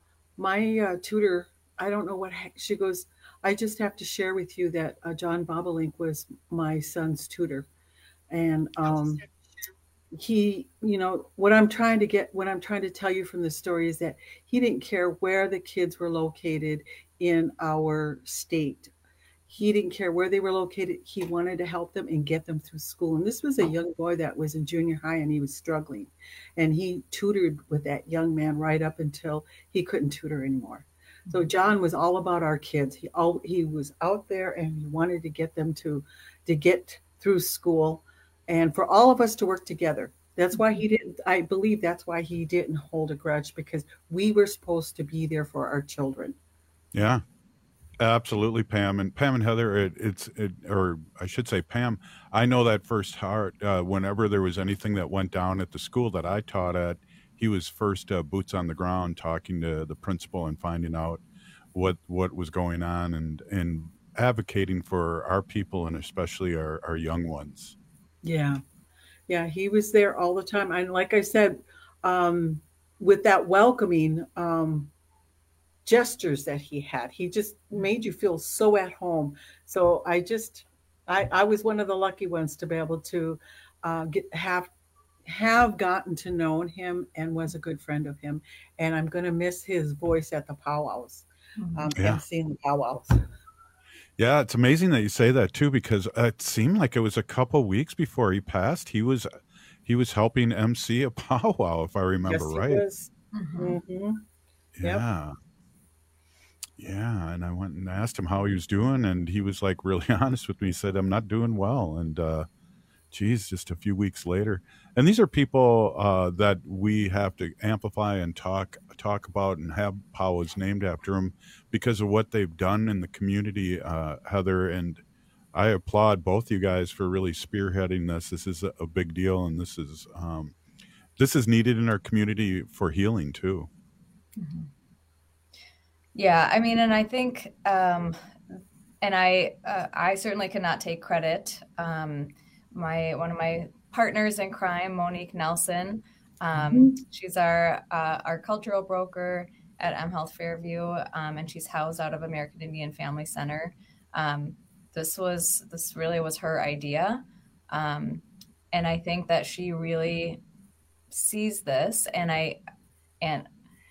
my uh, tutor, I don't know what, she goes, I just have to share with you that uh, John Bobolink was my son's tutor. And um, he, you know, what I'm trying to get, what I'm trying to tell you from the story is that he didn't care where the kids were located in our state. He didn't care where they were located. He wanted to help them and get them through school. And this was a young boy that was in junior high and he was struggling. And he tutored with that young man right up until he couldn't tutor anymore. So John was all about our kids. He all, he was out there and he wanted to get them to, to get through school and for all of us to work together. That's why he didn't, I believe that's why he didn't hold a grudge, because we were supposed to be there for our children. Yeah, absolutely, Pam. And Pam and Heather, it, it's, it, or I should say Pam, I know that first heart, uh, whenever there was anything that went down at the school that I taught at, he was first uh, boots on the ground talking to the principal and finding out what, what was going on and, and advocating for our people and especially our, our young ones. Yeah. Yeah. He was there all the time. And like I said, um, with that welcoming, um, gestures that he had, he just made you feel so at home. So I just, I, I was one of the lucky ones to be able to uh, get, have, have gotten to know him and was a good friend of him. And I'm going to miss his voice at the powwows, um, Yeah. and seeing the powwows. Yeah, it's amazing that you say that too, because it seemed like it was a couple weeks before he passed. He was he was helping M C a powwow, if I remember Yes, he right. was. Mhm. Yep. Yeah. Yeah. And I went and asked him how he was doing, and he was like really honest with me. He said, I'm not doing well. And uh geez, just a few weeks later. And these are people uh that we have to amplify and talk talk about and have powwows named after them because of what they've done in the community, uh, Heather. And I applaud both you guys for really spearheading this. This is a, a big deal, and this is um, this is needed in our community for healing too. Yeah, I mean, and I think, um, and I, uh, I certainly cannot take credit. Um, my one of my partners in crime, Monique Nelson, um, Mhm. she's our uh, our cultural broker at M Health Fairview, um, and she's housed out of American Indian Family Center. Um, this was this really was her idea, um, and I think that she really sees this, and I and.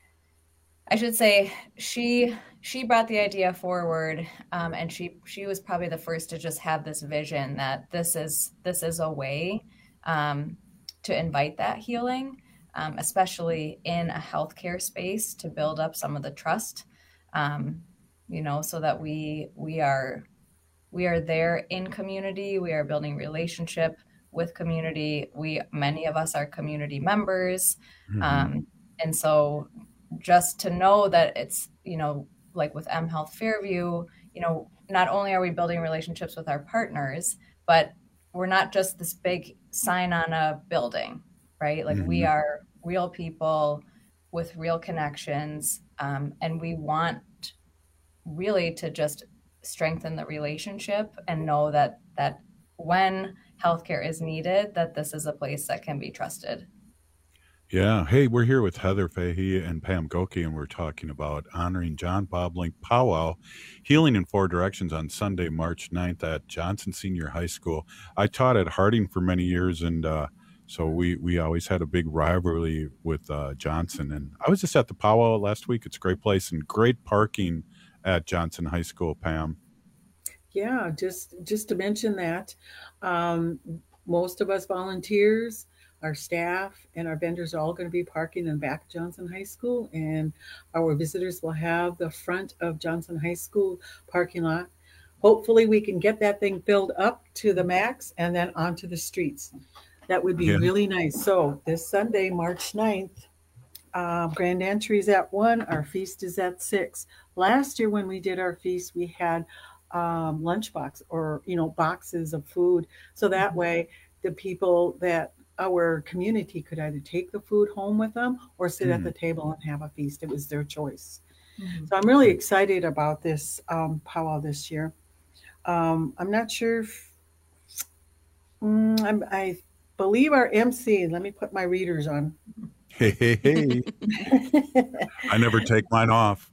I should say she she brought the idea forward, um, and she she was probably the first to just have this vision that this is this is a way um, to invite that healing, um, especially in a healthcare space, to build up some of the trust, um, you know, so that we we are we are there in community, we are building relationship with community. We many of us are community members, Mhm. um, and so. Just to know that it's, you know, like with M Health Fairview, you know, not only are we building relationships with our partners, but we're not just this big sign on a building, right? Like we Mhm. are real people with real connections. Um, and we want really to just strengthen the relationship and know that, that when healthcare is needed, that this is a place that can be trusted. Yeah. Hey, we're here with Heather Fahey and Pam Goki, and we're talking about honoring John Bobolink Powwow, Healing in Four Directions on Sunday, March ninth at Johnson Senior High School. I taught at Harding for many years, and uh, so we, we always had a big rivalry with uh, Johnson. And I was just at the powwow last week. It's a great place and great parking at Johnson High School, Pam. Yeah, just just to mention that um, most of us volunteers, our staff, and our vendors are all going to be parking in back of Johnson High School, and our visitors will have the front of Johnson High School parking lot. Hopefully we can get that thing filled up to the max and then onto the streets. That would be Yeah. really nice. So this Sunday, March ninth, Um, grand entry is at one. Our feast is at six. Last year when we did our feast, we had um, lunchbox or, you know, boxes of food. So that way the people that our community could either take the food home with them or sit mm. at the table and have a feast. It was their choice. Mm-hmm. So I'm really excited about this um, powwow this year. Um, I'm not sure if, mm, I'm, I believe our M C, let me put my readers on. Hey, hey, hey. I never take mine off.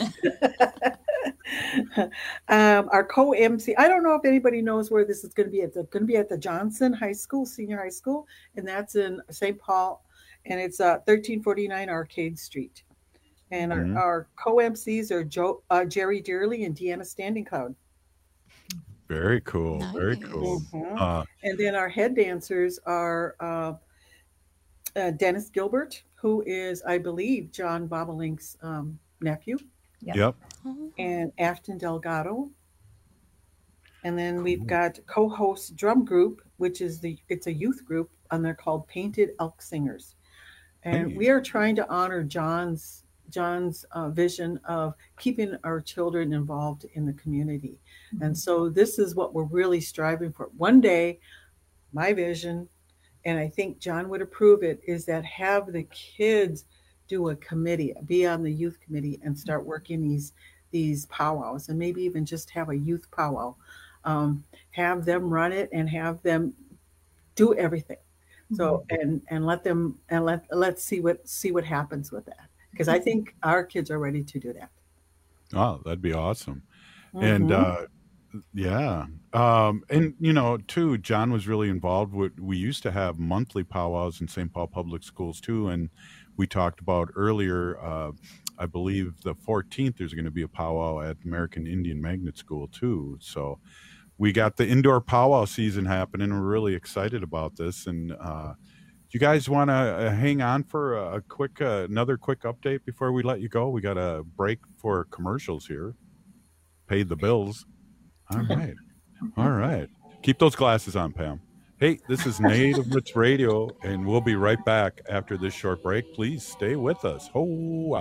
um, our co-M C, I don't know if anybody knows where this is going to be. It's going to be at the Johnson High School, Senior High School, and that's in Saint Paul, and it's uh, thirteen forty-nine Arcade Street. And mm-hmm. our, our co-M Cs are Joe, uh, Jerry Dearly and Deanna Standing Cloud. Very cool. Nice. Very cool. Mm-hmm. Uh, and then our head dancers are uh, uh, Dennis Gilbert, who is, I believe, John Bobolink's um, nephew. Yep. yep. And Afton Delgado. And then we've got co-host drum group, which is the, it's a youth group, and they're called Painted Elk Singers. And hey. we are trying to honor John's John's uh, vision of keeping our children involved in the community. Mm-hmm. And so this is what we're really striving for. One day, my vision, and I think John would approve it, is that have the kids do a committee, be on the youth committee and start working these these powwows, and maybe even just have a youth powwow. Um, have them run it and have them do everything. Mm-hmm. So and and let them and let let's see what see what happens with that. Because I think our kids are ready to do that. Oh, that'd be awesome. Mm-hmm. And uh, yeah. Um, and, you know, too, John was really involved with, we used to have monthly powwows in Saint Paul Public Schools too. And we talked about earlier, uh, I believe the fourteenth, there's going to be a powwow at American Indian Magnet School too. So we got the indoor powwow season happening. We're really excited about this. And, uh, you guys want to uh, hang on for a quick, uh, another quick update before we let you go? We got a break for commercials here. Paid the bills. All right. All right. Keep those glasses on, Pam. Hey, this is Native Roots Radio, and we'll be right back after this short break. Please stay with us. Ho!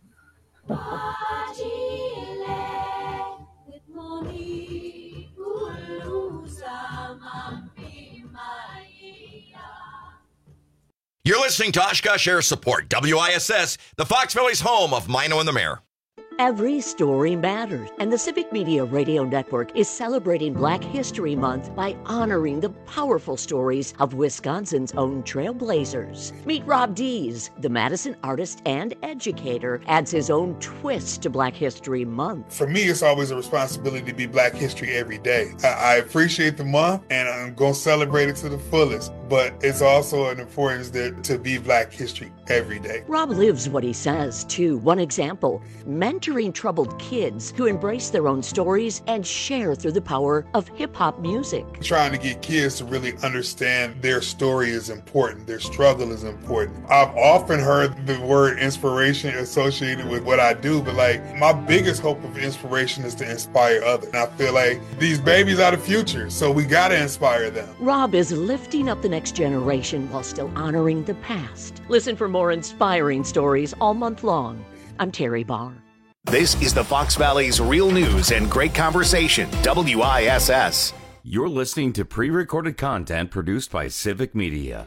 You're listening to Oshkosh Air Support, W I S S, the Fox Valley's home of Mino and the Mayor. Every story matters, and the Civic Media Radio Network is celebrating Black History Month by honoring the powerful stories of Wisconsin's own trailblazers. Meet Rob Dees, the Madison artist and educator, adds his own twist to Black History Month. For me, it's always a responsibility to be Black History every day. I, I appreciate the month, and I'm going to celebrate it to the fullest, but it's also an importance that, to be Black History every day. Rob lives what he says, too. One example, mentoring troubled kids who embrace their own stories and share through the power of hip-hop music. Trying to get kids to really understand their story is important, their struggle is important. I've often heard the word inspiration associated with what I do, but like my biggest hope of inspiration is to inspire others. And I feel like these babies are the future, so we gotta inspire them. Rob is lifting up the next generation while still honoring the past. Listen for more inspiring stories all month long. I'm Terry Barr. This is the Fox Valley's real news and great conversation, W I S S. You're listening to pre-recorded content produced by Civic Media.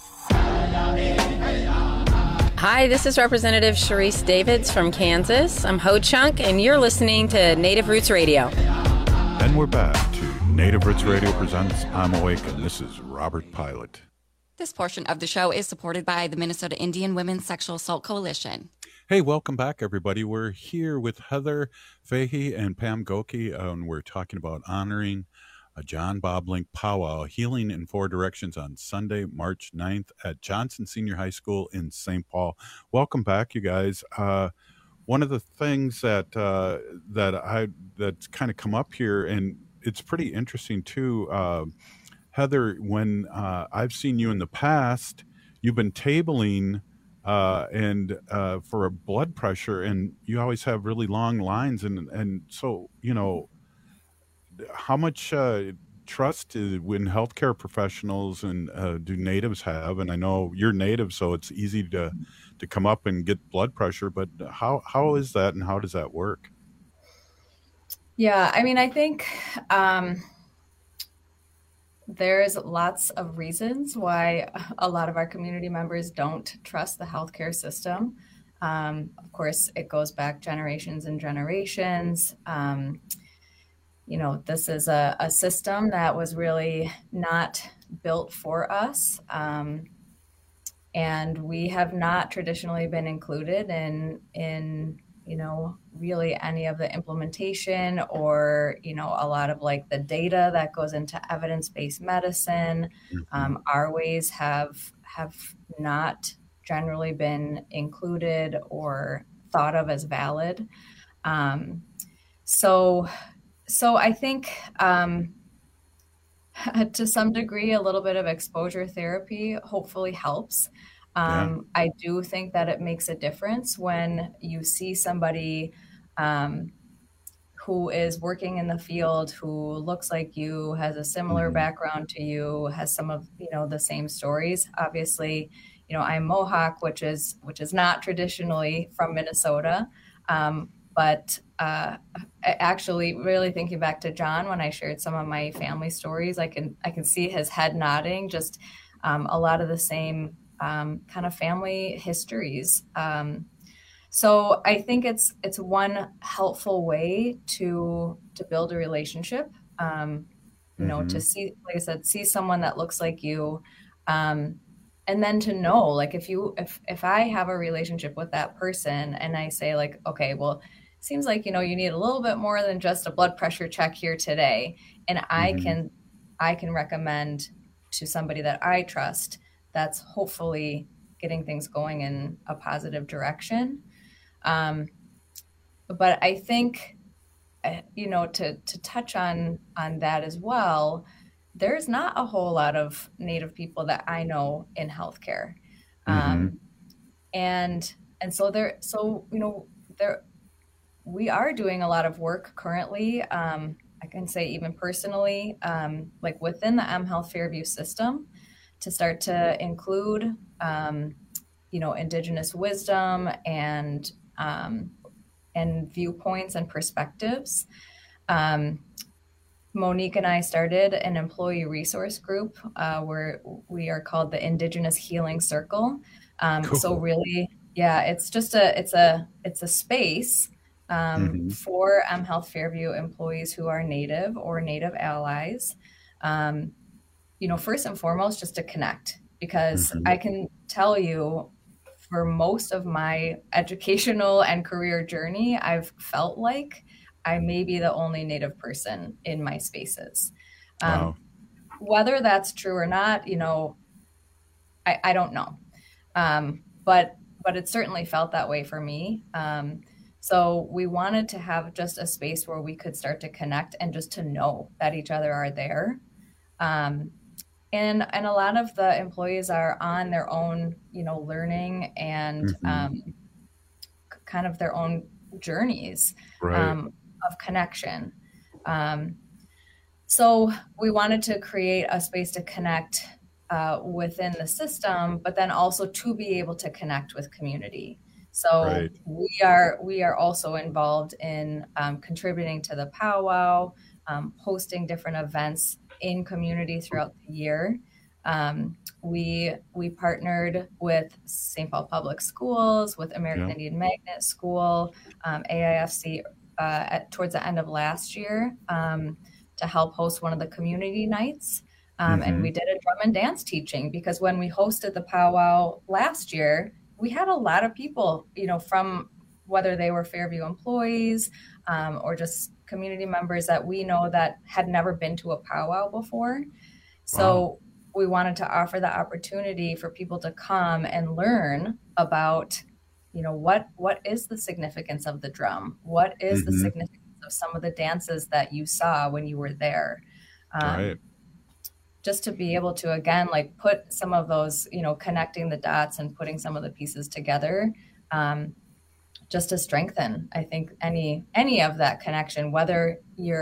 Hi, this is Representative Sharice Davids from Kansas. I'm Ho Chunk, and you're listening to Native Roots Radio. And we're back to Native Roots Radio presents I'm Awake, and this is Robert Pilot. This portion of the show is supported by the Minnesota Indian Women's Sexual Assault Coalition. Hey, welcome back, everybody. We're here with Heather Fahey and Pam Goki, uh, and we're talking about honoring a John Bobolink powwow, Healing in Four Directions, on Sunday, March ninth at Johnson Senior High School in Saint Paul. Welcome back, you guys. Uh, one of the things that uh, that I that's kind of come up here, and it's pretty interesting too, uh, Heather. When uh, I've seen you in the past, you've been tabling. Uh, and uh, for a blood pressure, and you always have really long lines, and and so you know, how much uh, trust is, when healthcare professionals and uh, do natives have, and I know you're native, so it's easy to to come up and get blood pressure, but how how is that and how does that work? Yeah, I mean, I think um, there's lots of reasons why a lot of our community members don't trust the healthcare system. Um, of course, it goes back generations and generations. Um, you know, this is a, a system that was really not built for us. Um, and we have not traditionally been included in, in, you know, really any of the implementation or, you know, a lot of like the data that goes into evidence-based medicine. Um, our ways have, have not generally been included or thought of as valid. Um, so, so I think um, to some degree, a little bit of exposure therapy hopefully helps. Um, yeah. I do think that it makes a difference when you see somebody um, who is working in the field, who looks like you, has a similar mm-hmm. background to you, has some of, you know, the same stories. Obviously, you know, I'm Mohawk, which is which is not traditionally from Minnesota, um, but uh, actually, really thinking back to John when I shared some of my family stories, I can I can see his head nodding. Just um, a lot of the same um, kind of family histories. Um, so I think it's it's one helpful way to to build a relationship. Um, you mm-hmm. know, to see, like I said, see someone that looks like you. Um, And then to know, like, if you, if, if I have a relationship with that person and I say like, okay, well, it seems like, you know, you need a little bit more than just a blood pressure check here today. And mm-hmm. I can, I can recommend to somebody that I trust, that's hopefully getting things going in a positive direction. Um, but I think, you know, to, to touch on, on that as well, there's not a whole lot of Native people that I know in healthcare. Mm-hmm. Um, and, and so there, so, you know, there, we are doing a lot of work currently. Um, I can say even personally, um, like within the mHealth Fairview system, to start to include, um, you know, Indigenous wisdom and, um, and viewpoints and perspectives. Um, Monique and I started an employee resource group uh, where we are called the Indigenous Healing Circle. Um, cool. So really, yeah, it's just a, it's a, it's a space um, mm-hmm. for mHealth Fairview employees who are Native or Native allies. Um, you know, first and foremost, just to connect, because mm-hmm. I can tell you for most of my educational and career journey, I've felt like I may be the only Native person in my spaces. Um, wow. Whether that's true or not, you know, I, I don't know. Um, but but it certainly felt that way for me. Um, so we wanted to have just a space where we could start to connect and just to know that each other are there. Um, and and a lot of the employees are on their own, you know, learning and mm-hmm. um, kind of their own journeys. Right. Um, of connection. Um, so we wanted to create a space to connect uh, within the system, but then also to be able to connect with community. So right. we are we are also involved in um, contributing to the powwow, um, hosting different events in community throughout the year. Um, we we partnered with Saint Paul Public Schools, with American yeah. Indian Magnet School, um, A I F C uh, at, towards the end of last year um, to help host one of the community nights. Um, mm-hmm. And we did a drum and dance teaching, because when we hosted the powwow last year, we had a lot of people, you know, from whether they were Fairview employees um, or just community members that we know that had never been to a powwow before. So wow. we wanted to offer the opportunity for people to come and learn about, you know, what what is the significance of the drum? What is mm-hmm. the significance of some of the dances that you saw when you were there? Um, right. Just to be able to, again, like put some of those, you know, connecting the dots and putting some of the pieces together, um, just to strengthen, I think, any any of that connection, whether you're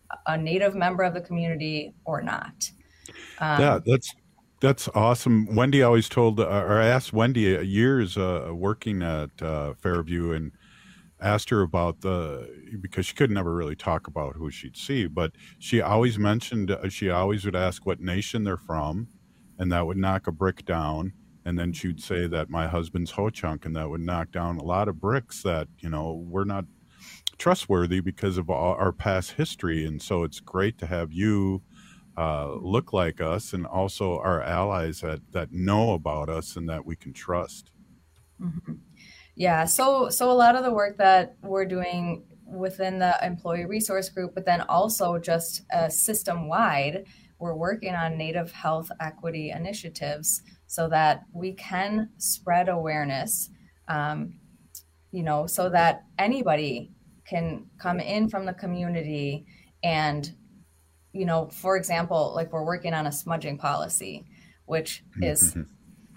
a Native member of the community or not. Um, yeah, that's that's awesome. Wendy always told, uh, or I asked Wendy uh, years uh, working at uh, Fairview, and asked her about the, because she could never really talk about who she'd see, but she always mentioned, uh, she always would ask what nation they're from, and that would knock a brick down. And then she'd say that my husband's Ho-Chunk, and that would knock down a lot of bricks that, you know, we're not trustworthy because of all our past history. And so it's great to have you uh, look like us, and also our allies that, that know about us and that we can trust. Mm-hmm. Yeah, so so a lot of the work that we're doing within the employee resource group, but then also just uh, system-wide, we're working on Native health equity initiatives so that we can spread awareness, um, you know, so that anybody can come in from the community and, you know, for example, like we're working on a smudging policy, which is Mm-hmm.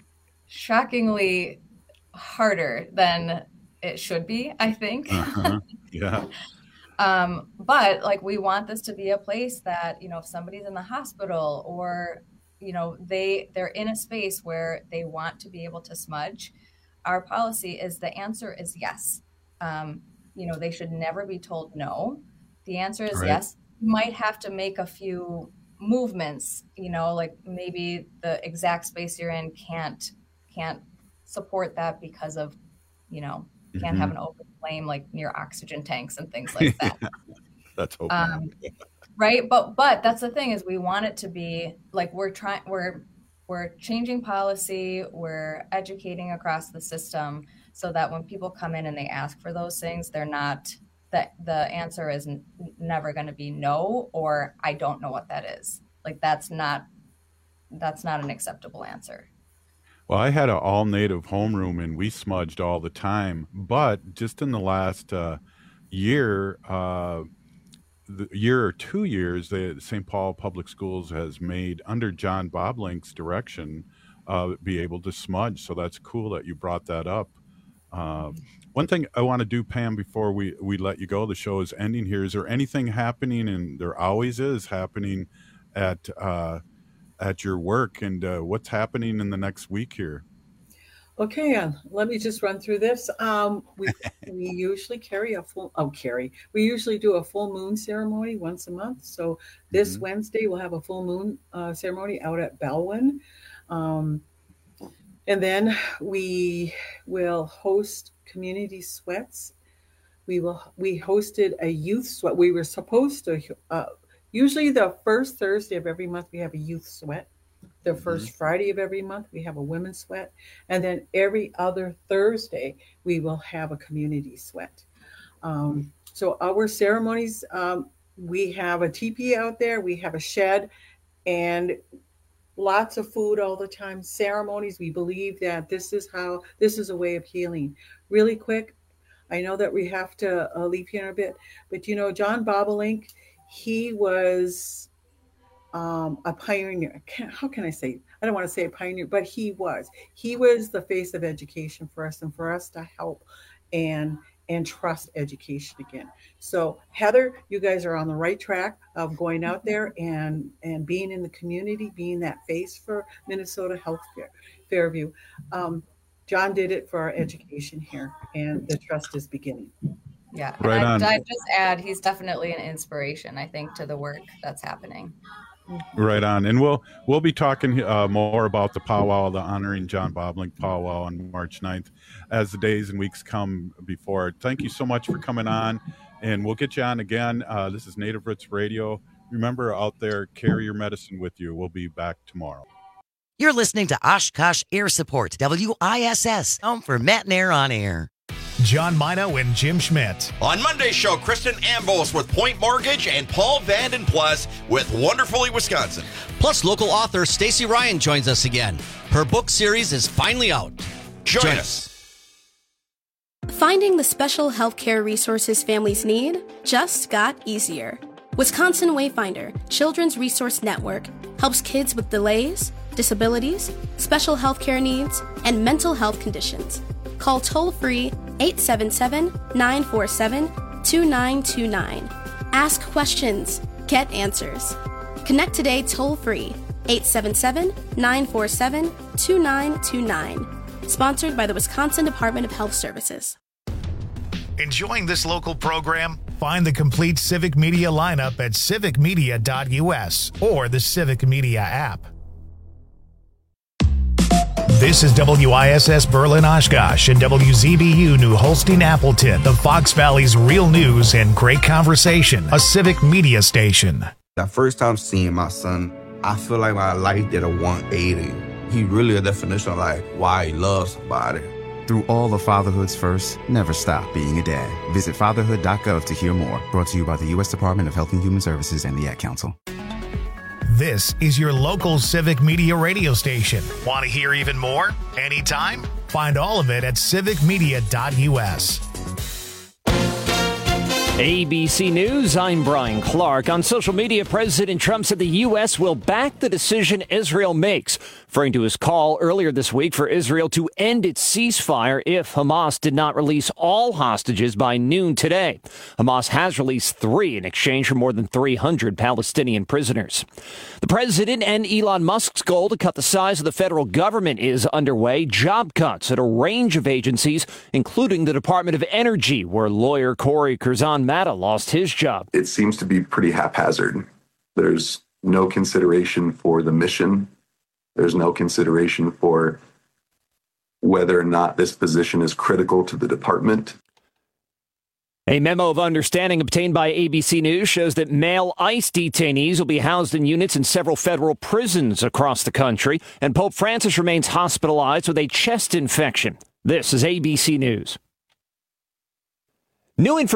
shockingly harder than it should be, I think. Uh-huh. Yeah. Um, but like, we want this to be a place that, you know, if somebody's in the hospital or, you know, they, they're in a space where they want to be able to smudge, our policy is the answer is yes. Um, you know, they should never be told no. The answer is Right. yes. You might have to make a few movements, you know, like maybe the exact space you're in can't, can't support that because of, you know, can't have Mhm. an open flame like near oxygen tanks and things like that. That's hoping. Um, right. But, but that's the thing is we want it to be like, we're trying, we're, we're changing policy, we're educating across the system so that when people come in and they ask for those things, they're not, that the answer is n- never going to be no, or I don't know what that is. Like, that's not, that's not an acceptable answer. Well, I had an all-native homeroom, and we smudged all the time. But just in the last uh, year, uh, the year or two years, the Saint Paul Public Schools has made, under John Boblink's direction, uh, be able to smudge. So that's cool that you brought that up. Uh, one thing I want to do, Pam, before we, we let you go, the show is ending here. Is there anything happening, and there always is happening, at uh, at your work, and uh, what's happening in the next week here? Okay, uh, let me just run through this. Um, we we usually carry a full, oh, carry. We usually do a full moon ceremony once a month. So this Mhm. Wednesday, we'll have a full moon uh, ceremony out at Belwyn. Um, and then we will host community sweats. We will, we hosted a youth sweat. We were supposed to, uh, usually the first Thursday of every month, we have a youth sweat. The first Friday of every month, we have a women's sweat. And then every other Thursday, we will have a community sweat. Um, so our ceremonies, um, we have a teepee out there, we have a shed, and lots of food all the time. Ceremonies, we believe that this is how, this is a way of healing. Really quick, I know that we have to uh, leave here in a bit, but you know, John Bobolink, he was um, a pioneer. Can, how can I say? I don't want to say a pioneer, but he was. He was the face of education for us, and for us to help and and trust education again. So Heather, you guys are on the right track of going out there and and being in the community, being that face for Minnesota Health Fair, Fairview. Um, John did it for our education here, and the trust is beginning. Yeah. Right and on. I, I just add, he's definitely an inspiration, I think, to the work that's happening. Right on. And we'll we'll be talking uh, more about the powwow, the Honoring John Boblink powwow on March ninth as the days and weeks come before. Thank you so much for coming on, and we'll get you on again. Uh, this is Native Roots Radio. Remember, out there, carry your medicine with you. We'll be back tomorrow. You're listening to Oshkosh Air Support, W I S S, home for Matt and Air on Air. John Mino and Jim Schmidt. On Monday's show, Kristen Ambos with Point Mortgage and Paul Vanden Plus with Wonderfully Wisconsin. Plus, local author Stacy Ryan joins us again. Her book series is finally out. Join, Join us. Finding the special healthcare resources families need just got easier. Wisconsin Wayfinder, Children's Resource Network, helps kids with delays, disabilities, special healthcare needs, and mental health conditions. Call toll-free eight seven seven, nine four seven, two nine two nine. Ask questions, Get answers. Connect today toll-free, eight seven seven, nine four seven, two nine two nine. Sponsored by the Wisconsin Department of Health Services. Enjoying this local program? Find the complete Civic Media lineup at civic media dot U S or the Civic Media app. This is W I S S Berlin Oshkosh and W Z B U New Holstein Appleton, the Fox Valley's real news and great conversation, a Civic Media station. The first time seeing my son, I feel like my life did a one eighty. He really a definition of like why he loves somebody. Through all of fatherhood's first, never stop being a dad. Visit fatherhood dot gov to hear more. Brought to you by the U S Department of Health and Human Services and the Ad Council. This is your local Civic Media radio station. Want to hear even more? Anytime? Find all of it at civic media dot U S. A B C News, I'm Brian Clark. On social media, President Trump said the U S will back the decision Israel makes, referring to his call earlier this week for Israel to end its ceasefire if Hamas did not release all hostages by noon today. Hamas has released three in exchange for more than three hundred Palestinian prisoners. The president and Elon Musk's goal to cut the size of the federal government is underway. Job cuts at a range of agencies, including the Department of Energy, where lawyer Corey Curzon Matta lost his job. It seems to be pretty haphazard. There's no consideration for the mission. There's no consideration for whether or not this position is critical to the department. A memo of understanding obtained by A B C News shows that male ICE detainees will be housed in units in several federal prisons across the country, and Pope Francis remains hospitalized with a chest infection. This is A B C News. New information.